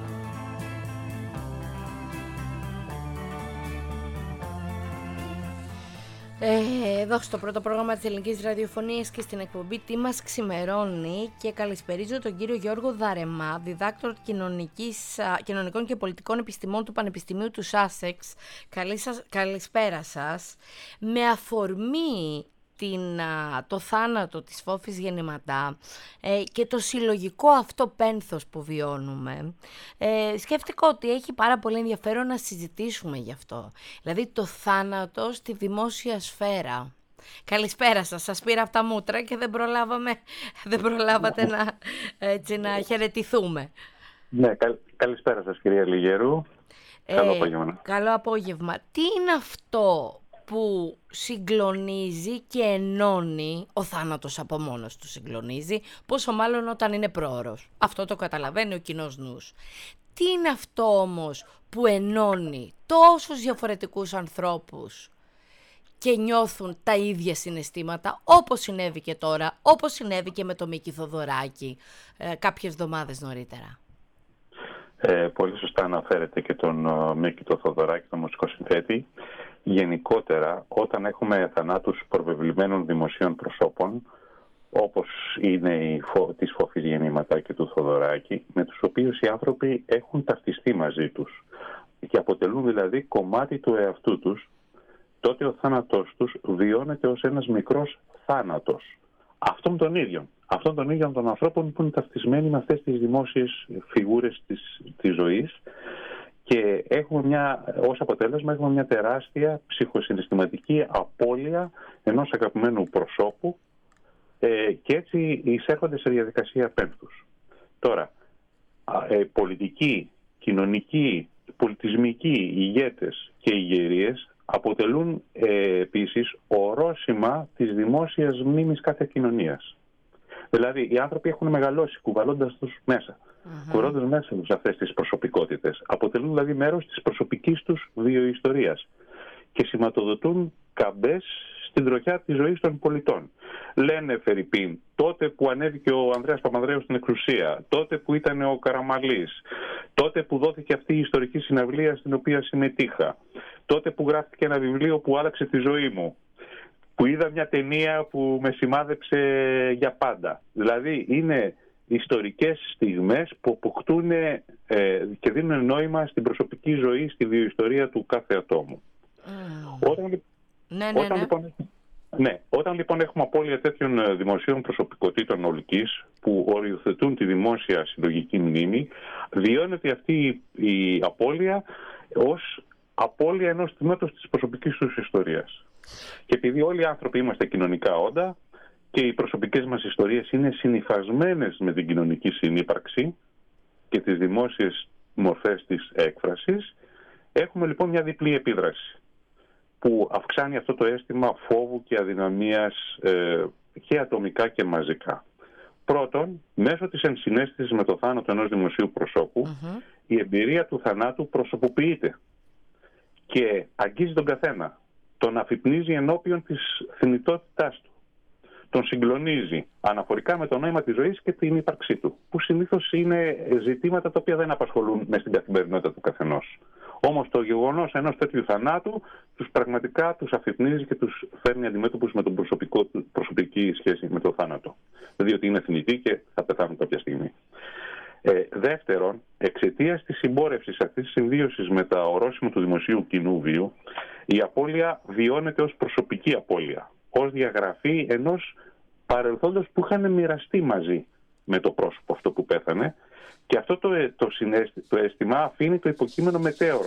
Ε, εδώ στο πρώτο πρόγραμμα της Ελληνικής Ραδιοφωνίας και στην εκπομπή «Τι μας ξημερώνει» και καλησπερίζω τον κύριο Γιώργο Δαρεμά, διδάκτορ κοινωνικής, κοινωνικών και πολιτικών επιστημών του Πανεπιστημίου του Σάσεξ. Καλή σας, καλησπέρα σας. Με αφορμή την, το θάνατο της Φόφης Γεννηματά ε, και το συλλογικό αυτό πένθος που βιώνουμε, ε, σκέφτηκα ότι έχει πάρα πολύ ενδιαφέρον να συζητήσουμε γι' αυτό. Δηλαδή το θάνατο στη δημόσια σφαίρα. Καλησπέρα σας, σας πήρα από τα μούτρα και δεν, προλάβαμε, δεν προλάβατε να, έτσι, να χαιρετηθούμε. Ναι, καλ, καλησπέρα σας κυρία Λιγέρου. Ε, καλό απόγευμα. Καλό απόγευμα. Τι είναι αυτό που συγκλονίζει και ενώνει, ο θάνατος από μόνος του συγκλονίζει, πόσο μάλλον όταν είναι πρόωρος. Αυτό το καταλαβαίνει ο κοινός νους. Τι είναι αυτό όμως που ενώνει τόσους διαφορετικούς ανθρώπους και νιώθουν τα ίδια συναισθήματα, όπως συνέβη και τώρα, όπως συνέβη και με το Μίκη Θοδωράκη ε, κάποιες εβδομάδες νωρίτερα. Ε, πολύ σωστά αναφέρεται και τον uh, Μίκη το Θοδωράκη, τον μουσικοσυνθέτη. Γενικότερα, όταν έχουμε θανάτους προβεβλημένων δημοσίων προσώπων, όπως είναι η φο... της Φόφης Γεννηματά και του Θοδωράκη, με τους οποίους οι άνθρωποι έχουν ταυτιστεί μαζί τους και αποτελούν δηλαδή κομμάτι του εαυτού τους, τότε ο θάνατός τους βιώνεται ως ένας μικρός θάνατος. Αυτών των ίδιων. Αυτών των ίδιων των ανθρώπων που είναι ταυτισμένοι με αυτές τις δημόσιες φιγούρες της, της ζωής, και έχουμε μια, ως αποτέλεσμα έχουμε μια τεράστια ψυχοσυναισθηματική απώλεια ενός αγαπημένου προσώπου ε, και έτσι εισέρχονται σε διαδικασία πένθους. Τώρα, ε, πολιτικοί, κοινωνικοί, πολιτισμικοί ηγέτες και ηγερίες αποτελούν ε, επίσης ορόσημα της δημόσιας μνήμης κάθε κοινωνίας. Δηλαδή, οι άνθρωποι έχουν μεγαλώσει κουβαλώντας τους μέσα. Mm-hmm. Κουβαλώντας μέσα τους αυτές τις προσωπικότητες. Αποτελούν δηλαδή μέρος της προσωπικής τους βιοϊστορίας και σηματοδοτούν καμπές στην τροχιά της ζωής των πολιτών. Λένε, φερειπίν, τότε που ανέβηκε ο Ανδρέας Παπανδρέου στην εξουσία, τότε που ήταν ο Καραμαλής, τότε που δόθηκε αυτή η ιστορική συναυλία στην οποία συμμετείχα, τότε που γράφτηκε ένα βιβλίο που άλλαξε τη ζωή μου, που είδα μια ταινία που με σημάδεψε για πάντα. Δηλαδή είναι ιστορικές στιγμές που αποκτούν ε, και δίνουν νόημα στην προσωπική ζωή, στη βιοϊστορία του κάθε ατόμου. Mm. Όταν, ναι, ναι, όταν, ναι. Λοιπόν, ναι, όταν λοιπόν έχουμε απώλεια τέτοιων δημοσίων προσωπικότητων ολικής που οριοθετούν τη δημόσια συλλογική μνήμη, βιώνεται αυτή η απώλεια ως απώλεια ενός τμήματος της προσωπικής τους ιστορίας. Και επειδή όλοι οι άνθρωποι είμαστε κοινωνικά όντα και οι προσωπικές μας ιστορίες είναι συνυφασμένες με την κοινωνική συνύπαρξη και τις δημόσιες μορφές της έκφρασης, έχουμε λοιπόν μια διπλή επίδραση που αυξάνει αυτό το αίσθημα φόβου και αδυναμίας ε, και ατομικά και μαζικά. Πρώτον, μέσω της ενσυναίσθησης με το θάνατο ενός δημοσίου προσώπου, mm-hmm. η εμπειρία του θανάτου προσωποποιείται και αγγίζει τον καθένα. Τον αφυπνίζει ενώπιον της θνητότητάς του. Τον συγκλονίζει αναφορικά με το νόημα της ζωής και την ύπαρξή του, που συνήθως είναι ζητήματα τα οποία δεν απασχολούν μες στην καθημερινότητα του καθενός. Όμως το γεγονός ενός τέτοιου θανάτου τους πραγματικά τους αφυπνίζει και τους φέρνει αντιμέτωπους με την προσωπική σχέση με το θάνατο. Διότι είναι θνητοί και θα πεθάνουν κάποια στιγμή. Ε, δεύτερον, εξαιτίας της συμπόρευσης αυτής της συμβίωσης με τα ορόσημα του δημοσίου κοινού βίου, η απώλεια βιώνεται ως προσωπική απώλεια, ως διαγραφή ενός παρελθόντος που είχαν μοιραστεί μαζί με το πρόσωπο αυτό που πέθανε, και αυτό το, το, συναίσθη, το αίσθημα αφήνει το υποκείμενο μετέωρο,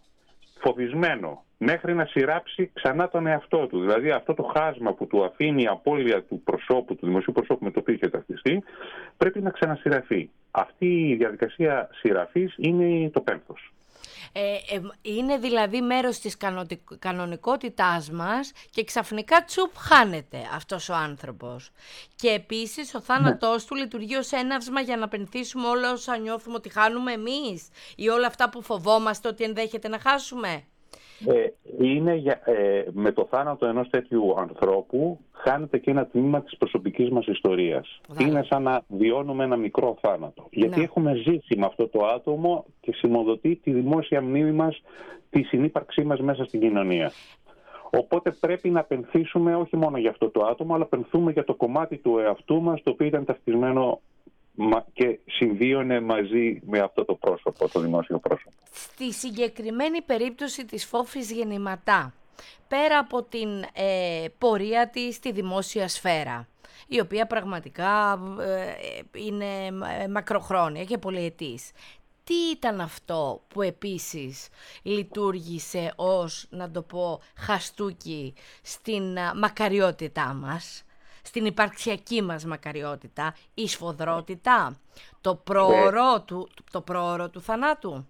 φοβισμένο, μέχρι να σειράψει ξανά τον εαυτό του. Δηλαδή αυτό το χάσμα που του αφήνει η απώλεια του προσώπου, του δημοσίου προσώπου με το οποίο είχε ταυτιστεί, πρέπει να ξανασυραφεί. Αυτή η διαδικασία σειραφής είναι το πένθος. Ε, ε, είναι δηλαδή μέρος της κανονικ- κανονικότητάς μας και ξαφνικά τσουπ χάνεται αυτός ο άνθρωπος. Και επίσης ο θάνατός του λειτουργεί ως έναυσμα για να πενθήσουμε όλα όσα νιώθουμε ότι χάνουμε εμείς ή όλα αυτά που φοβόμαστε ότι ενδέχεται να χάσουμε. Ε, είναι για, ε, με το θάνατο ενός τέτοιου ανθρώπου χάνεται και ένα τμήμα της προσωπικής μας ιστορίας. Δάλε. Είναι σαν να βιώνουμε ένα μικρό θάνατο. Γιατί ναι. έχουμε ζήσει με αυτό το άτομο και σηματοδοτεί τη δημόσια μνήμη μας, τη συνύπαρξή μας μέσα στην κοινωνία. Οπότε πρέπει να πενθήσουμε όχι μόνο για αυτό το άτομο, αλλά πενθούμε για το κομμάτι του εαυτού μας, το οποίο ήταν ταυτισμένο και συμβίωνε μαζί με αυτό το πρόσωπο, το δημόσιο πρόσωπο. Στη συγκεκριμένη περίπτωση της Φόφης Γεννηματά, πέρα από την ε, πορεία της στη δημόσια σφαίρα, η οποία πραγματικά ε, είναι μακροχρόνια και πολυετής, τι ήταν αυτό που επίσης λειτουργήσε ως, να το πω, χαστούκι στην μακαριότητά μας, στην υπαρξιακή μας μακαριότητα, η σφοδρότητα, το πρόωρο, ε, του, το πρόωρο του θανάτου?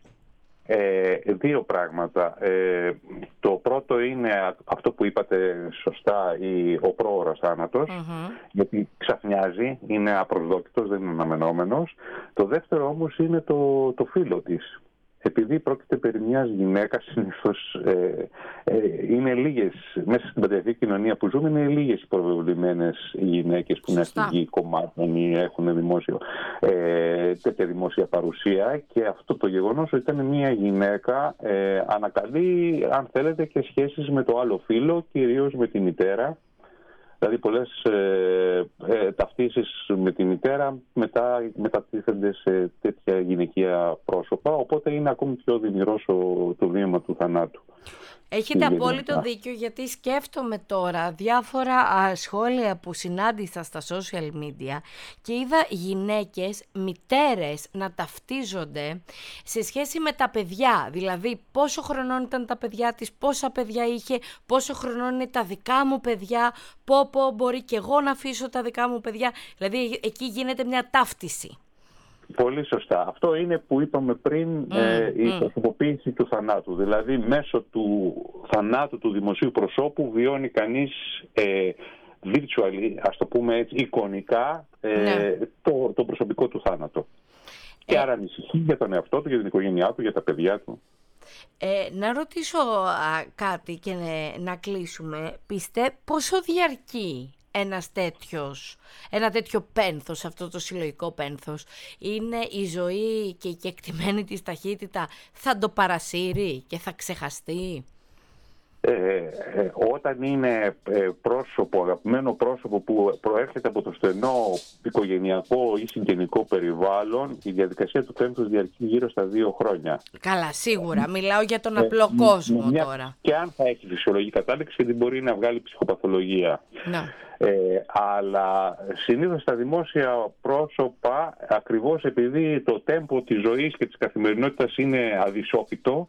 Ε, δύο πράγματα. Ε, το πρώτο είναι αυτό που είπατε σωστά, η, ο πρόωρος θάνατος, mm-hmm. γιατί ξαφνιάζει, είναι απροσδόκητος, δεν είναι αναμενόμενος. Το δεύτερο όμως είναι το, το φύλο της. Επειδή πρόκειται περί μιας γυναίκας, συνήθως ε, ε, είναι λίγες, μέσα στην πατριαρχική κοινωνία που ζούμε, είναι λίγες οι προβεβλημένες γυναίκες που είναι αστυγοί κομμάτων ή έχουν δημόσιο, ε, τέτοια δημόσια παρουσία, και αυτό το γεγονός ότι ήταν μια γυναίκα ε, ανακαλεί, αν θέλετε, και σχέσεις με το άλλο φύλο, κυρίως με τη μητέρα. Δηλαδή πολλές ε, ε, ταυτίσεις με τη μητέρα μετά μετατίθενται σε τέτοια γυναικεία πρόσωπα, οπότε είναι ακόμη πιο δημιουργός το βίωμα του θανάτου. Έχετε απόλυτο δίκιο, γιατί σκέφτομαι τώρα διάφορα α, σχόλια που συνάντησα στα social media και είδα γυναίκες, μητέρες να ταυτίζονται σε σχέση με τα παιδιά. Δηλαδή πόσο χρονών ήταν τα παιδιά της, πόσα παιδιά είχε, πόσο χρονών είναι τα δικά μου παιδιά, πω πω μπορεί και εγώ να αφήσω τα δικά μου παιδιά. Δηλαδή εκεί γίνεται μια ταύτιση. Πολύ σωστά. Αυτό είναι που είπαμε πριν, mm, ε, η προσωποποίηση mm. του θανάτου. Δηλαδή μέσω του θανάτου του δημοσίου προσώπου βιώνει κανείς ε, virtually, ας το πούμε έτσι, εικονικά ε, ναι. το, το προσωπικό του θάνατο. Και ε, άρα ανησυχεί για τον εαυτό του, για την οικογένειά του, για τα παιδιά του. Ε, να ρωτήσω α, κάτι και ναι, να κλείσουμε. Πιστε πόσο διαρκεί ένας τέτοιος, ένα τέτοιο πένθος, αυτό το συλλογικό πένθος? Είναι η ζωή και η κεκτημένη της ταχύτητα θα το παρασύρει και θα ξεχαστεί? Ε, ε, όταν είναι ε, πρόσωπο, αγαπημένο πρόσωπο που προέρχεται από το στενό οικογενειακό ή συγγενικό περιβάλλον, η διαδικασία του πένθους διαρκεί γύρω στα δύο χρόνια. Καλά, σίγουρα. Μιλάω για τον ε, απλό ε, κόσμο μια, τώρα. Και αν θα έχει φυσιολογική κατάληξη, γιατί μπορεί να βγάλει ψυχοπαθολογία. Να. Ε, αλλά συνήθως στα δημόσια πρόσωπα, ακριβώς επειδή το τέμπο της ζωής και της καθημερινότητας είναι αδυσόπιτο,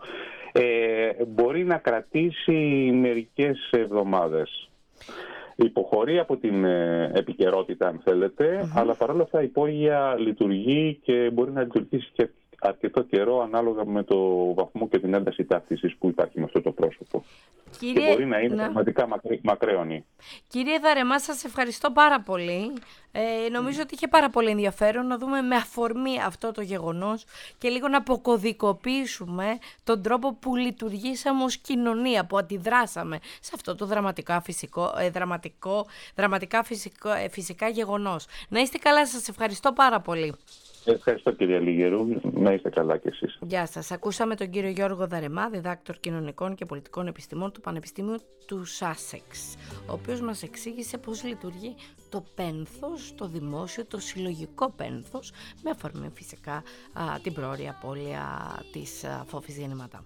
ε, μπορεί να κρατήσει μερικές εβδομάδες. Υποχωρεί από την ε, επικαιρότητα, αν θέλετε, mm-hmm. αλλά παρόλα αυτά υπόγεια λειτουργεί και μπορεί να λειτουργήσει και αρκετό καιρό ανάλογα με το βαθμό και την ένταση ταύτισης που υπάρχει με αυτό το πρόσωπο. Κύριε... Και μπορεί να είναι να... πραγματικά μακρύ, μακραίωνη. Κύριε Δαρεμά, σας ευχαριστώ πάρα πολύ. Ε, νομίζω mm. ότι είχε πάρα πολύ ενδιαφέρον να δούμε με αφορμή αυτό το γεγονός και λίγο να αποκωδικοποιήσουμε τον τρόπο που λειτουργήσαμε ως κοινωνία, που αντιδράσαμε σε αυτό το δραματικά, φυσικό, ε, δραματικό, δραματικά φυσικό, ε, φυσικά γεγονός. Να είστε καλά, σας ευχαριστώ πάρα πολύ. Ευχαριστώ κυρία Λιγερού, να είστε καλά κι εσείς. Γεια σας. Ακούσαμε τον κύριο Γιώργο Δαρεμά, διδάκτορ κοινωνικών και πολιτικών επιστημών του Πανεπιστημίου του Σάσεξ, ο οποίος μας εξήγησε πώς λειτουργεί το πένθος, το δημόσιο, το συλλογικό πένθος, με αφορμή φυσικά α, την πρόωρια απώλεια της α, Φόφης Γεννηματά.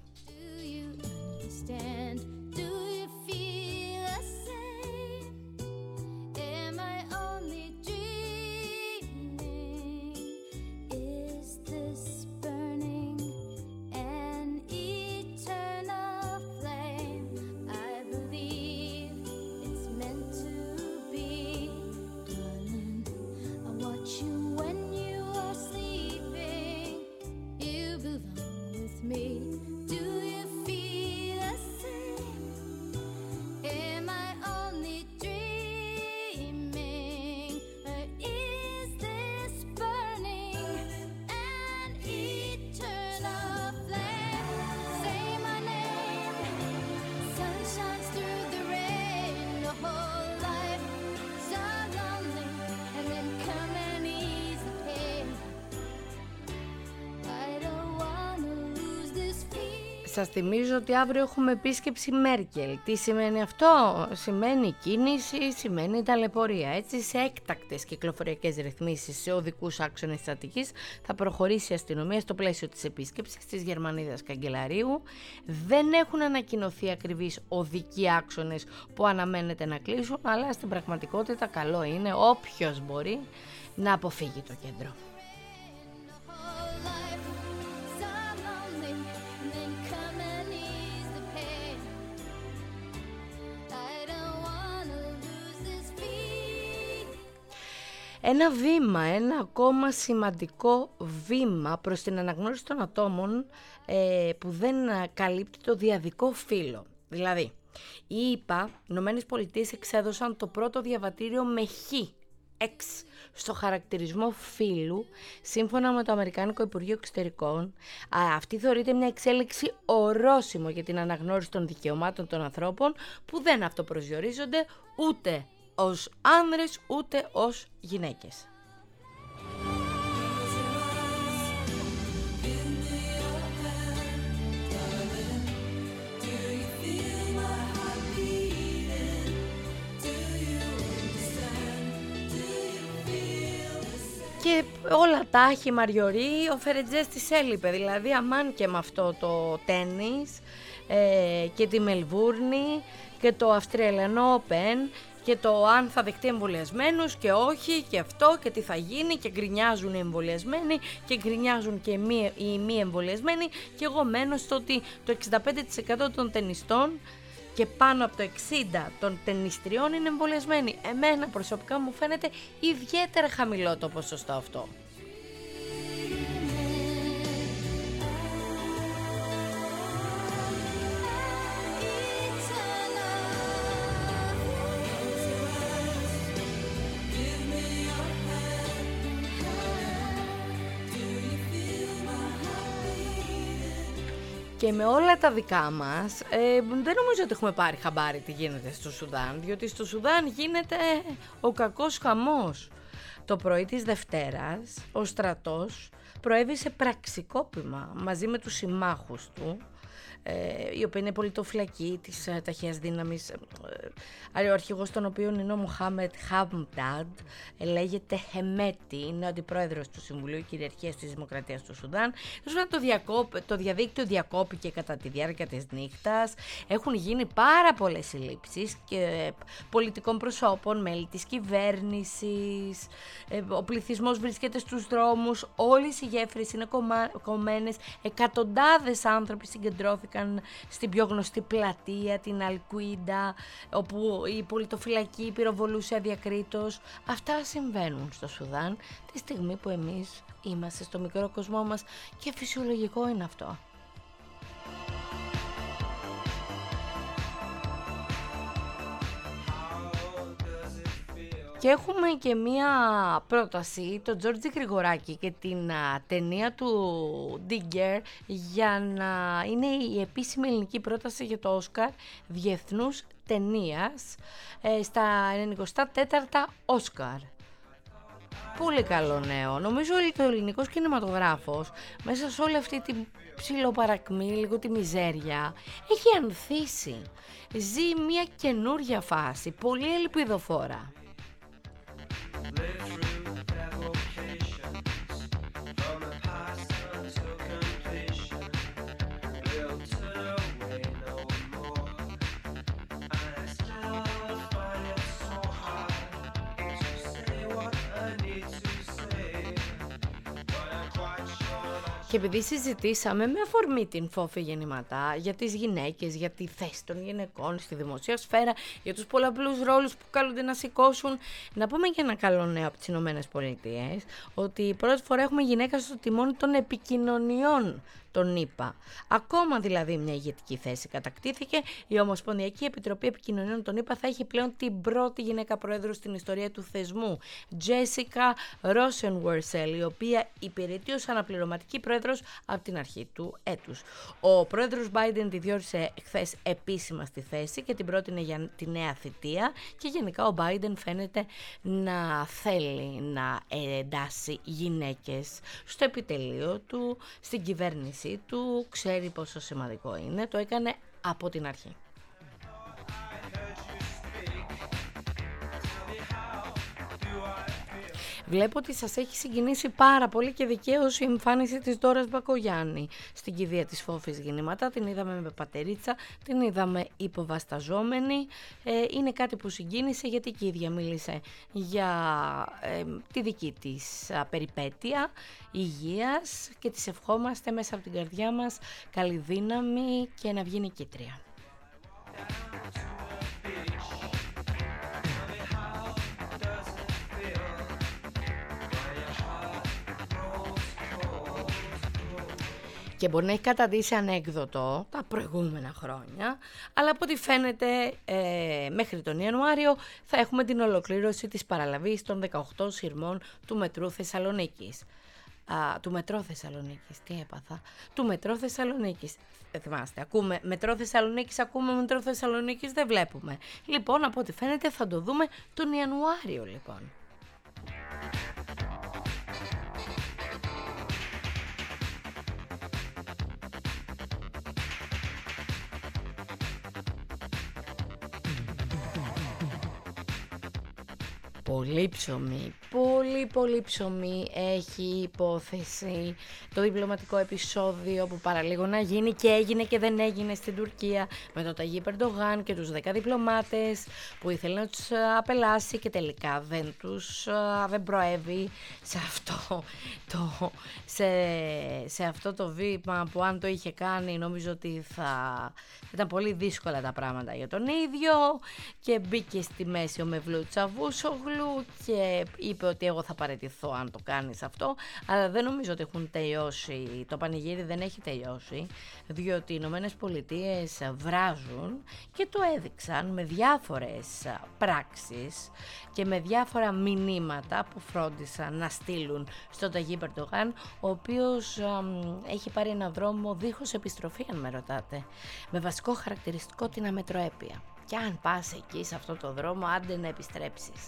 Me. Do σας θυμίζω ότι αύριο έχουμε επίσκεψη Μέρκελ. Τι σημαίνει αυτό? Σημαίνει κίνηση, σημαίνει ταλαιπωρία. Έτσι, σε έκτακτες κυκλοφοριακές ρυθμίσεις σε οδικούς άξονες της Αττικής θα προχωρήσει η αστυνομία στο πλαίσιο της επίσκεψης της Γερμανίδας Καγκελαρίου. Δεν έχουν ανακοινωθεί ακριβείς οδικοί άξονες που αναμένεται να κλείσουν, αλλά στην πραγματικότητα καλό είναι όποιος μπορεί να αποφύγει το κέντρο. Ένα βήμα, ένα ακόμα σημαντικό βήμα προς την αναγνώριση των ατόμων ε, που δεν καλύπτει το διαδικό φύλο. Δηλαδή, οι ΗΠΑ, Ηνωμένες Πολιτείες, εξέδωσαν το πρώτο διαβατήριο με χ, X, στο χαρακτηρισμό φύλου, σύμφωνα με το Αμερικάνικο Υπουργείο Εξωτερικών. Αυτή θεωρείται μια εξέλιξη ορόσημο για την αναγνώριση των δικαιωμάτων των ανθρώπων που δεν αυτοπροσδιορίζονται ούτε ως άνδρες ούτε ως γυναίκες. Και όλα τα έχει Μαριωρή, ο Φερετζές της έλειπε, δηλαδή αμάν και με αυτό το τένις ε, και τη Μελβούρνη και το Australian Open και το αν θα δεχτεί εμβολιασμένους και όχι και αυτό και τι θα γίνει και γκρινιάζουν οι εμβολιασμένοι και γκρινιάζουν και οι μη εμβολιασμένοι και εγώ μένω στο ότι το εξήντα πέντε τοις εκατό των τενιστών και πάνω από το εξήντα τοις εκατό των τενιστριών είναι εμβολιασμένοι. Εμένα προσωπικά μου φαίνεται ιδιαίτερα χαμηλό το ποσοστό αυτό. Και με όλα τα δικά μας, ε, δεν νομίζω ότι έχουμε πάρει χαμπάρι τι γίνεται στο Σουδάν, διότι στο Σουδάν γίνεται ο κακός χαμός. Το πρωί της Δευτέρας, ο στρατός προέβησε πραξικόπημα μαζί με τους συμμάχους του, ε, οι οποίοι είναι πολιτοφυλακοί της ε, ταχείας δύναμης, ε, ο αρχηγός των οποίων είναι ο Μοχάμετ Χαμντάντ, ε, λέγεται Χεμέτη, είναι ο αντιπρόεδρος του Συμβουλίου Κυριαρχίας της Δημοκρατίας του Σουδάν. Το, διακόπ, το διαδίκτυο διακόπηκε κατά τη διάρκεια της νύχτας, έχουν γίνει πάρα πολλές συλλήψεις και πολιτικών προσώπων, μέλη της κυβέρνησης, ε, ο πληθυσμός βρίσκεται στους δρόμους, όλες οι γέφυρες είναι κομμα, κομμένες, εκατοντάδες άνθρωποι συγκεντρώθηκαν στην πιο γνωστή πλατεία, την Αλκουίντα, όπου η πολιτοφυλακή πυροβολούσε αδιακρίτως. Αυτά συμβαίνουν στο Σουδάν τη στιγμή που εμείς είμαστε στο μικρό κοσμό μας και φυσιολογικό είναι αυτό. Και έχουμε και μία πρόταση, τον Τζόρτζι Γρηγοράκη και την α, ταινία του Digger, για να είναι η επίσημη ελληνική πρόταση για το Όσκαρ διεθνούς ταινίας ε, στα ενενηκοστά τέταρτα Όσκαρ. Πολύ καλό νέο. Νομίζω ότι ο ελληνικός κινηματογράφος μέσα σε όλη αυτή την ψιλοπαρακμή, λίγο τη μιζέρια, έχει ανθίσει. Ζει μια καινούρια φάση, πολύ ελπιδοφόρα. Και επειδή συζητήσαμε με αφορμή την Φόφη Γεννηματά για τις γυναίκες, για τη θέση των γυναικών στη δημοσία σφαίρα, για τους πολλαπλούς ρόλους που καλούνται να σηκώσουν, να πούμε και ένα καλό νέο από τις Ηνωμένες Πολιτείες, ότι πρώτη φορά έχουμε γυναίκα στο τιμόνι των επικοινωνιών των ΗΠΑ. Ακόμα δηλαδή μια ηγετική θέση κατακτήθηκε. Η Ομοσπονδιακή Επιτροπή Επικοινωνιών των ΗΠΑ θα έχει πλέον την πρώτη γυναίκα πρόεδρο στην ιστορία του θεσμού, Τζέσικα Ρόσενουερσέλ, η οποία υπηρετεί ως αναπληρωματική πρόεδρος χειρότερος από την αρχή του έτους. Ο πρόεδρος Biden τη διόρισε χθες επίσημα στη θέση και την πρότεινε για τη νέα θητεία και γενικά ο Biden φαίνεται να θέλει να εντάσει γυναίκες στο επιτελείο του, στην κυβέρνησή του, ξέρει πόσο σημαντικό είναι, το έκανε από την αρχή. Βλέπω ότι σας έχει συγκινήσει πάρα πολύ και δικαίως η εμφάνιση της Ντόρας Μπακογιάννη στην κηδεία της Φόφης Γεννήματα. Την είδαμε με πατερίτσα, την είδαμε υποβασταζόμενη. Ε, είναι κάτι που συγκίνησε γιατί και η ίδια μίλησε για ε, τη δική της α, περιπέτεια υγείας και της ευχόμαστε μέσα από την καρδιά μας καλή δύναμη και να βγει νικήτρια. Και μπορεί να έχει καταντήσει ανέκδοτο τα προηγούμενα χρόνια, αλλά από ό,τι φαίνεται ε, μέχρι τον Ιανουάριο θα έχουμε την ολοκλήρωση της παραλαβής των δεκαοκτώ σειρμών του μετρού Θεσσαλονίκης. Α, του μετρό Θεσσαλονίκης, τι έπαθα, του μετρό Θεσσαλονίκης. Ε, θυμάστε, ακούμε μετρό Θεσσαλονίκης, ακούμε μετρό Θεσσαλονίκης, δεν βλέπουμε. Λοιπόν, από ό,τι φαίνεται θα το δούμε τον Ιανουάριο λοιπόν. Πολύ ψωμί, πολύ πολύ ψωμί έχει υπόθεση το διπλωματικό επεισόδιο που παραλίγο να γίνει και έγινε και δεν έγινε στην Τουρκία με τον Ταγίπ Ερντογάν και τους δέκα διπλωμάτες που ήθελε να τους απελάσει και τελικά δεν τους δεν προέβη σε αυτό το, σε, σε αυτό το βήμα που αν το είχε κάνει νομίζω ότι θα ήταν πολύ δύσκολα τα πράγματα για τον ίδιο και μπήκε στη μέση ο Μευλού Τσαβούσογλου και είπε ότι εγώ θα παραιτηθώ αν το κάνεις αυτό, αλλά δεν νομίζω ότι έχουν τελειώσει, το πανηγύρι δεν έχει τελειώσει, διότι οι Ηνωμένες Πολιτείες βράζουν και το έδειξαν με διάφορες πράξεις και με διάφορα μηνύματα που φρόντισαν να στείλουν στον Ταγίπ Ερντογάν, ο οποίος α, έχει πάρει ένα δρόμο δίχως επιστροφή, αν με ρωτάτε, με βασικό χαρακτηριστικό την αμετροέπεια. Και αν πας εκεί σε αυτό το δρόμο, άντε να επιστρέψεις.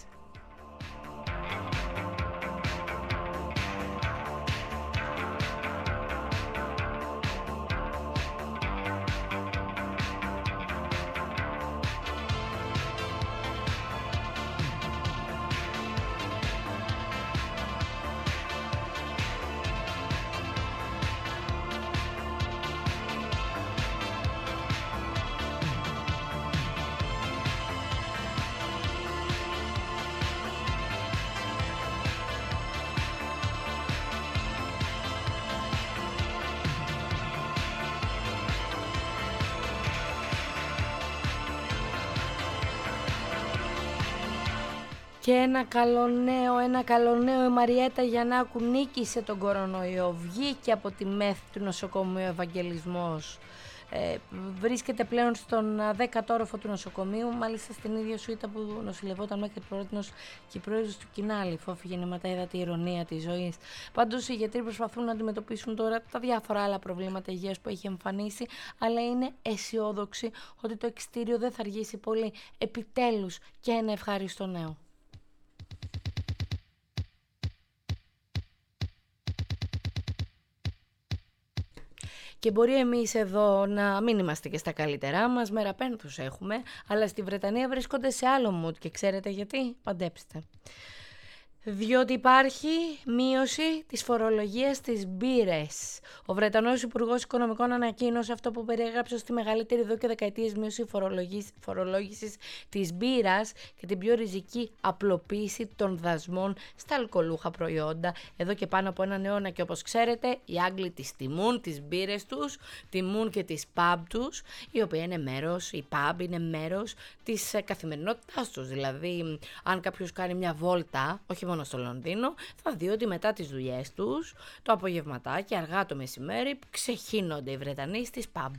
Και ένα καλό νέο, ένα καλό νέο, η Μαριέτα Γιαννάκου νίκησε τον κορονοϊό, βγήκε από τη μέθη του νοσοκομείου Ευαγγελισμός. Ε, βρίσκεται πλέον στον δέκατο όροφο του νοσοκομείου, μάλιστα στην ίδια σουίτα που νοσηλευόταν μέχρι πρότινος και η πρόεδρος του Κινάλη. Φόφη Γεννήματα, είδα τη ηρωνία της ζωής. Πάντως οι γιατροί προσπαθούν να αντιμετωπίσουν τώρα τα διάφορα άλλα προβλήματα υγείας που έχει εμφανίσει, αλλά είναι αισιόδοξοι ότι το εξιτήριο δεν θα αργήσει πολύ. Επιτέλους και ένα ευχάριστο νέο. Και μπορεί εμείς εδώ να μην είμαστε και στα καλύτερά μας, μέρα πένθους έχουμε, αλλά στη Βρετανία βρίσκονται σε άλλο mood και ξέρετε γιατί, παντέψτε. Διότι υπάρχει μείωση της φορολογίας στις μπύρες. Ο Βρετανός Υπουργός Οικονομικών ανακοίνωσε αυτό που περιέγραψε στη μεγαλύτερη εδώ και δεκαετίες μείωση φορολόγησης της μπύρας και την πιο ριζική απλοποίηση των δασμών στα αλκοολούχα προϊόντα εδώ και πάνω από έναν αιώνα. Και όπως ξέρετε, οι Άγγλοι τις τιμούν, τις μπύρες τους, τιμούν και τις pub τους, η οποία είναι μέρος, η pub είναι μέρος της καθημερινότητάς τους. Δηλαδή, αν κάποιος κάνει μια βόλτα, όχι μόνο στο Λονδίνο, θα δει ότι μετά τις δουλειές τους, το απογευματάκι, αργά το μεσημέρι, ξεχύνονται οι Βρετανοί στις pub.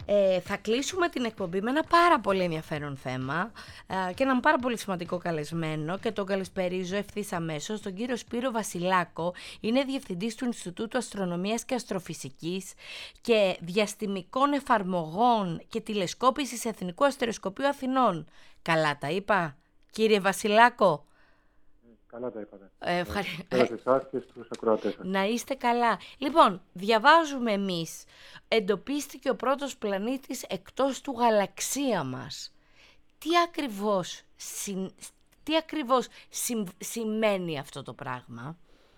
Ε, θα κλείσουμε την εκπομπή με ένα πάρα πολύ ενδιαφέρον θέμα ε, και έναν πάρα πολύ σημαντικό καλεσμένο και τον καλησπερίζω ευθύς αμέσως, τον κύριο Σπύρο Βασιλάκο. Είναι διευθυντής του Ινστιτούτου Αστρονομίας και Αστροφυσικής και Διαστημικών Εφαρμογών και Τηλεσκόπησης Εθνικού Αστεροσκοπείου Αθηνών. Καλά τα είπα, κύριε Βασιλάκο? Καλά τα είπατε. Ε, ευχαρι... σε εσάς και στους ακροατές σας. Να είστε καλά. Λοιπόν, διαβάζουμε εμείς. Εντοπίστηκε ο πρώτος πλανήτης εκτός του γαλαξία μας. Τι ακριβώς, συ... τι ακριβώς συ... σημαίνει αυτό το πράγμα?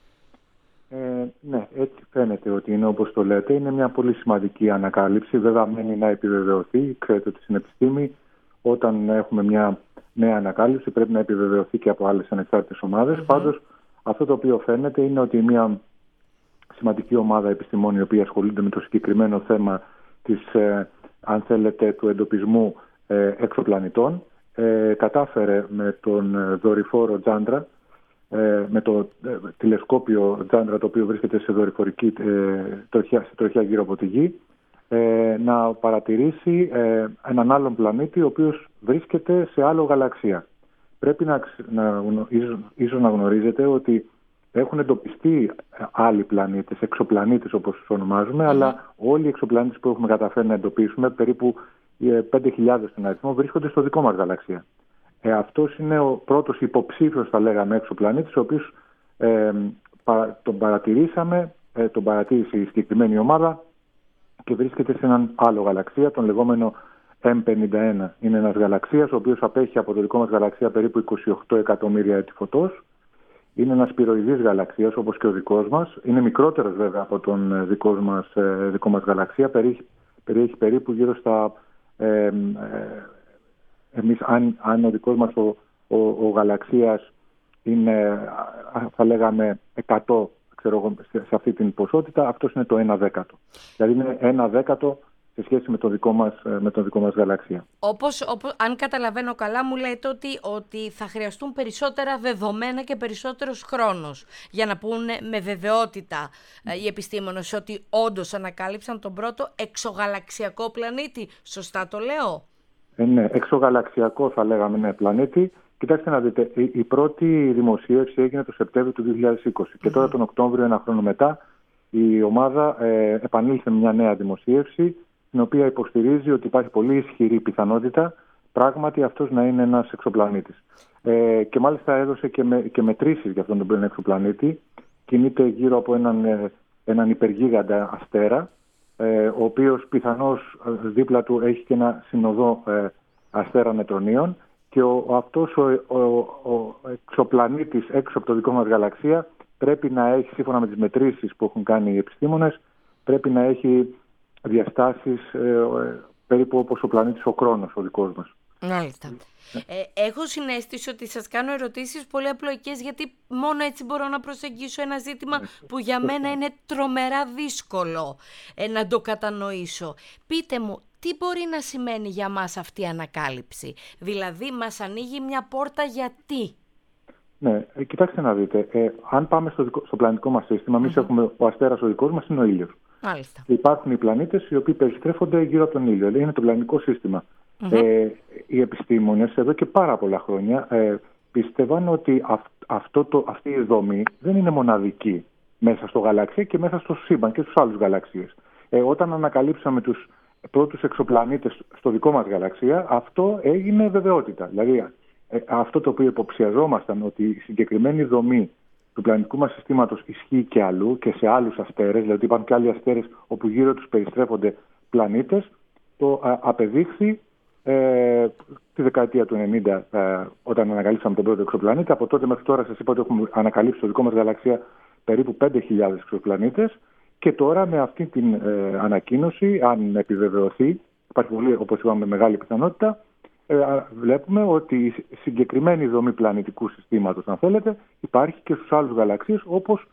Ε, ναι, έτσι φαίνεται ότι είναι όπως το λέτε. Είναι μια πολύ σημαντική ανακάλυψη. Βέβαια μένει να επιβεβαιωθεί. Ξέρετε ότι στην επιστήμη όταν έχουμε μια νέα ανακάλυψη πρέπει να επιβεβαιωθεί και από άλλες ανεξάρτητες ομάδες. Mm-hmm. Πάντως αυτό το οποίο φαίνεται είναι ότι μια σημαντική ομάδα επιστημόνων οι οποίοι ασχολούνται με το συγκεκριμένο θέμα της, ε, αν θέλετε, του εντοπισμού ε, εξωπλανητών ε, κατάφερε με τον δορυφόρο Τζάντρα, ε, με το ε, τηλεσκόπιο Τζάντρα, το οποίο βρίσκεται σε δορυφορική ε, τροχιά, σε τροχιά γύρω από τη Γη, ε, να παρατηρήσει ε, έναν άλλον πλανήτη ο οποίος βρίσκεται σε άλλο γαλαξία. Πρέπει να, να ίσως, ίσως να γνωρίζετε ότι έχουν εντοπιστεί άλλοι πλανήτες, εξωπλανήτες όπως τους ονομάζουμε, mm-hmm. αλλά όλοι οι εξωπλανήτες που έχουμε καταφέρει να εντοπίσουμε, περίπου πέντε χιλιάδες στον αριθμό, βρίσκονται στο δικό μας γαλαξία. Ε, αυτός είναι ο πρώτος υποψήφιος, θα λέγαμε, εξωπλανήτης, ο οποίος ε, πα, τον παρατηρήσαμε, ε, τον παρατήρησε η συγκεκριμένη ομάδα και βρίσκεται σε έναν άλλο γαλαξία, τον λεγόμενο εμ πενήντα ένα. Είναι ένας γαλαξίας, ο οποίος απέχει από το δικό μας γαλαξία περίπου είκοσι οκτώ εκατομμύρια έτη φωτός. Είναι ένας σπυροειδής γαλαξίας όπως και ο δικός μας. Είναι μικρότερος βέβαια από τον δικό μας, ε, δικό μας γαλαξία. Περιέχει, περιέχει περίπου γύρω στα... Ε, ε, εμείς, αν, αν ο δικός μας ο, ο, ο γαλαξίας είναι, θα λέγαμε, εκατό, ξέρω, σε, σε αυτή την ποσότητα, αυτός είναι το ένα δέκατο. Δηλαδή είναι ένα δέκατο σε σχέση με το δικό μας, με το δικό μας γαλαξία. Όπως, όπως, αν καταλαβαίνω καλά, μου λέτε ότι, ότι θα χρειαστούν περισσότερα δεδομένα και περισσότερος χρόνος για να πούνε με βεβαιότητα ε, οι επιστήμονες ότι όντως ανακάλυψαν τον πρώτο εξωγαλαξιακό πλανήτη. Σωστά το λέω? Ε, ναι, εξωγαλαξιακό θα λέγαμε, ναι, πλανήτη. Κοιτάξτε να δείτε, η, η πρώτη δημοσίευση έγινε το Σεπτέμβριο του δύο χιλιάδες είκοσι mm-hmm. και τώρα τον Οκτώβριο, ένα χρόνο μετά, η ομάδα ε, επανήλθε με μια νέα δημοσίευση, στην οποία υποστηρίζει ότι υπάρχει πολύ ισχυρή πιθανότητα πράγματι αυτός να είναι ένας εξωπλανήτης. Ε, και μάλιστα έδωσε και, με, και μετρήσεις για αυτόν τον εξωπλανήτη. Κινείται γύρω από έναν, ε, έναν υπεργίγαντα αστέρα, ε, ο οποίος πιθανώς δίπλα του έχει και ένα συνοδό ε, αστέρα νετρονίων και ο, αυτός ο, ο, ο εξωπλανήτης έξω από το δικό μας γαλαξία πρέπει να έχει, σύμφωνα με τις μετρήσεις που έχουν κάνει οι επιστήμονες, πρέπει να έχει διαστάσεις ε, περίπου όπως ο πλανήτης ο Κρόνος, ο δικός μας. Μάλιστα. Ε, έχω συναίσθηση ότι σας κάνω ερωτήσεις πολύ απλοϊκές, γιατί μόνο έτσι μπορώ να προσεγγίσω ένα ζήτημα που για μένα είναι τρομερά δύσκολο ε, να το κατανοήσω. Πείτε μου, τι μπορεί να σημαίνει για μας αυτή η ανακάλυψη? Δηλαδή μας ανοίγει μια πόρτα γιατί? Ναι, ε, κοιτάξτε να δείτε, ε, αν πάμε στο, δικό, στο πλανητικό μας σύστημα, εμείς mm-hmm. έχουμε, ο αστέρας ο δικός μας είναι ο ήλιος. Μάλιστα. Υπάρχουν οι πλανήτες οι οποίοι περιστρέφονται γύρω από τον ήλιο. Είναι το πλανητικό σύστημα. Mm-hmm. Ε, οι επιστήμονες εδώ και πάρα πολλά χρόνια ε, πίστευαν ότι αυ, αυτό το, αυτή η δομή δεν είναι μοναδική μέσα στο γαλαξία και μέσα στο σύμπαν και στους άλλους γαλαξίες. Ε, όταν ανακαλύψαμε τους πρώτους εξωπλανήτες στο δικό μας γαλαξία, αυτό έγινε βεβαιότητα. Δηλαδή ε, αυτό το οποίο υποψιαζόμασταν ότι η συγκεκριμένη δομή του πλανητικού μας συστήματος ισχύει και αλλού και σε άλλους αστέρες, δηλαδή υπάρχουν και άλλοι αστέρες όπου γύρω τους περιστρέφονται πλανήτες, το α, απεδείχθη ε, τη δεκαετία του ενενήντα ε, όταν ανακαλύψαμε τον πρώτο εξωπλανήτη. Από τότε μέχρι τώρα σας είπα ότι έχουμε ανακαλύψει στο δικό μας γαλαξία περίπου πέντε χιλιάδες εξωπλανήτες και τώρα με αυτή την ε, ανακοίνωση, αν επιβεβαιωθεί, υπάρχει πολύ, όπως είπαμε, μεγάλη πιθανότητα, Ε, βλέπουμε ότι η συγκεκριμένη δομή πλανητικού συστήματος, αν θέλετε, υπάρχει και στους άλλους γαλαξίες όπως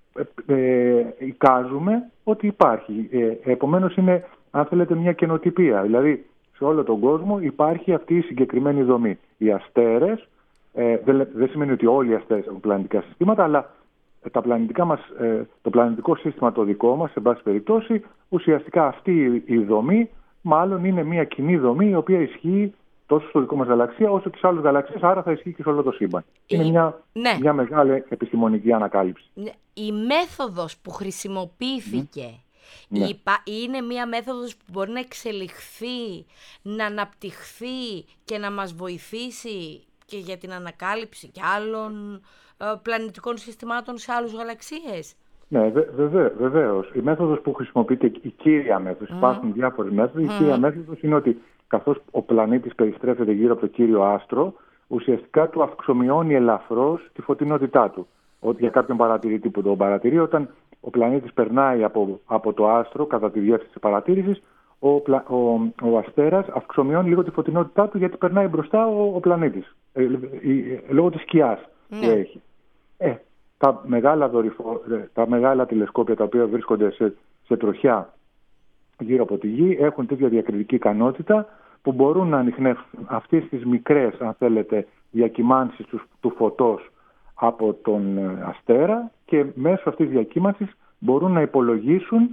ε, ε, εικάζουμε ότι υπάρχει. Ε, επομένως είναι, αν θέλετε, μια καινοτυπία. Δηλαδή σε όλο τον κόσμο υπάρχει αυτή η συγκεκριμένη δομή. Οι αστέρες, ε, δεν, δεν σημαίνει ότι όλοι οι αστέρες έχουν πλανητικά συστήματα, αλλά τα πλανητικά μας, ε, το πλανητικό σύστημα το δικό μας, σε πάση περιπτώσει, ουσιαστικά αυτή η δομή μάλλον είναι μια κοινή δομή η οποία ισχύει τόσο στο δικό μας γαλαξία όσο και σε άλλους γαλαξίες, άρα θα ισχύει και σε όλο το σύμπαν. Η... Είναι μια, ναι. μια μεγάλη επιστημονική ανακάλυψη. Η μέθοδος που χρησιμοποιήθηκε mm. ναι. είναι μια μέθοδος που μπορεί να εξελιχθεί, να αναπτυχθεί και να μας βοηθήσει και για την ανακάλυψη και άλλων ε, πλανητικών συστημάτων σε άλλους γαλαξίες. Ναι, βεβαίως. Βεβαίως. Η μέθοδος που χρησιμοποιείται, η κύρια μέθοδος, mm. υπάρχουν διάφορες μέθοδοι, mm. η κύρια μέθοδος είναι ότι καθώς ο πλανήτης περιστρέφεται γύρω από το κύριο άστρο, ουσιαστικά του αυξομειώνει ελαφρώς τη φωτεινότητά του. Ότι για κάποιον παρατηρητή που τον παρατηρεί, όταν ο πλανήτης περνάει από, από το άστρο κατά τη διεύθυνση της παρατήρησης, ο, ο, ο αστέρας αυξομειώνει λίγο τη φωτεινότητά του γιατί περνάει μπροστά ο, ο πλανήτης, ε, ε, ε, λόγω της σκιάς mm. που έχει. Ε, τα, μεγάλα δορυφο, τα μεγάλα τηλεσκόπια τα οποία βρίσκονται σε, σε τροχιά γύρω από τη Γη έχουν τέτοια διακριτική ικανότητα που μπορούν να ανιχνεύσουν αυτές τις μικρές, αν θέλετε, διακυμάνσεις του, του φωτός από τον αστέρα και μέσω αυτής της διακύμανσης μπορούν να υπολογίσουν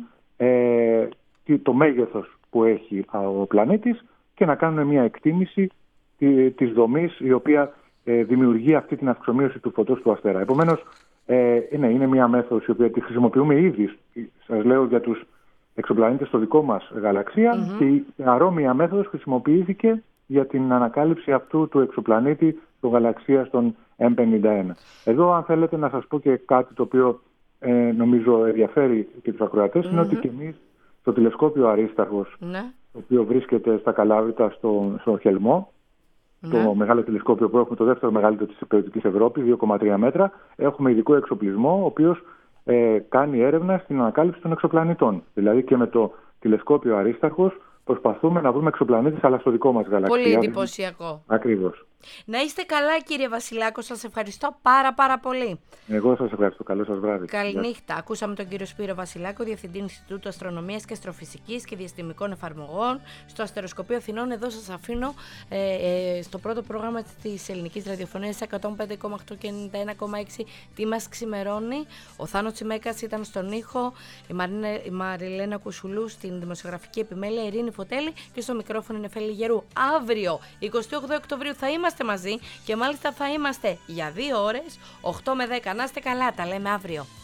ε, το μέγεθος που έχει ο πλανήτης και να κάνουν μια εκτίμηση της δομής η οποία ε, δημιουργεί αυτή την αυξομοίωση του φωτός του αστέρα. Επομένως, ε, είναι, είναι μια μέθοδος η οποία τη χρησιμοποιούμε ήδη, σας λέω, για τους εξωπλανήτες στο δικό μας γαλαξία mm-hmm. και η αρόμοια μέθοδος χρησιμοποιήθηκε για την ανακάλυψη αυτού του εξωπλανήτη του γαλαξίας των εμ πενήντα ένα. Εδώ, αν θέλετε να σας πω και κάτι το οποίο ε, νομίζω ενδιαφέρει και τους ακροατές, mm-hmm. είναι ότι και εμείς στο τηλεσκόπιο Αρίσταρχος, mm-hmm. το οποίο βρίσκεται στα Καλάβρητα στο, στο Χελμό, mm-hmm. το μεγάλο τηλεσκόπιο που έχουμε, το δεύτερο μεγαλύτερο της υπηρετικής Ευρώπης, δύο κόμμα τρία μέτρα, έχουμε ειδικό εξοπλισμό, ο οποίος ε, κάνει έρευνα στην ανακάλυψη των εξωπλανητών. Δηλαδή και με το τηλεσκόπιο Αρίσταρχος προσπαθούμε να βρούμε εξωπλανήτες, αλλά στο δικό μας γαλαξία. Πολύ εντυπωσιακό. Ακριβώς. Να είστε καλά, κύριε Βασιλάκο, σας ευχαριστώ πάρα πάρα πολύ. Εγώ σας ευχαριστώ. Καλό σας βράδυ. Καληνύχτα. Ακούσαμε τον κύριο Σπύρο Βασιλάκο, Διευθυντή Ινστιτούτου Αστρονομίας και Αστροφυσικής και Διαστημικών Εφαρμογών στο Αστεροσκοπείο Αθηνών. Εδώ σας αφήνω ε, ε, στο πρώτο πρόγραμμα της Ελληνικής Ραδιοφωνίας εκατόν πέντε κόμμα οκτώ και ενενήντα ένα κόμμα έξι. Τι μας ξημερώνει. Ο Θάνος Τσιμέκας ήταν στον ήχο, η, Μαρίνα, η Μαριλένα Κουσουλού στην δημοσιογραφική επιμέλεια, η Ειρήνη Φωτέλη και στο μικρόφωνο είναι Νεφέλη Γερού. Αύριο, εικοστή όγδοη Οκτωβρίου, θα είμαστε μαζί και μάλιστα θα είμαστε για δύο ώρες, οκτώ με δέκα. Να είστε καλά, τα λέμε αύριο.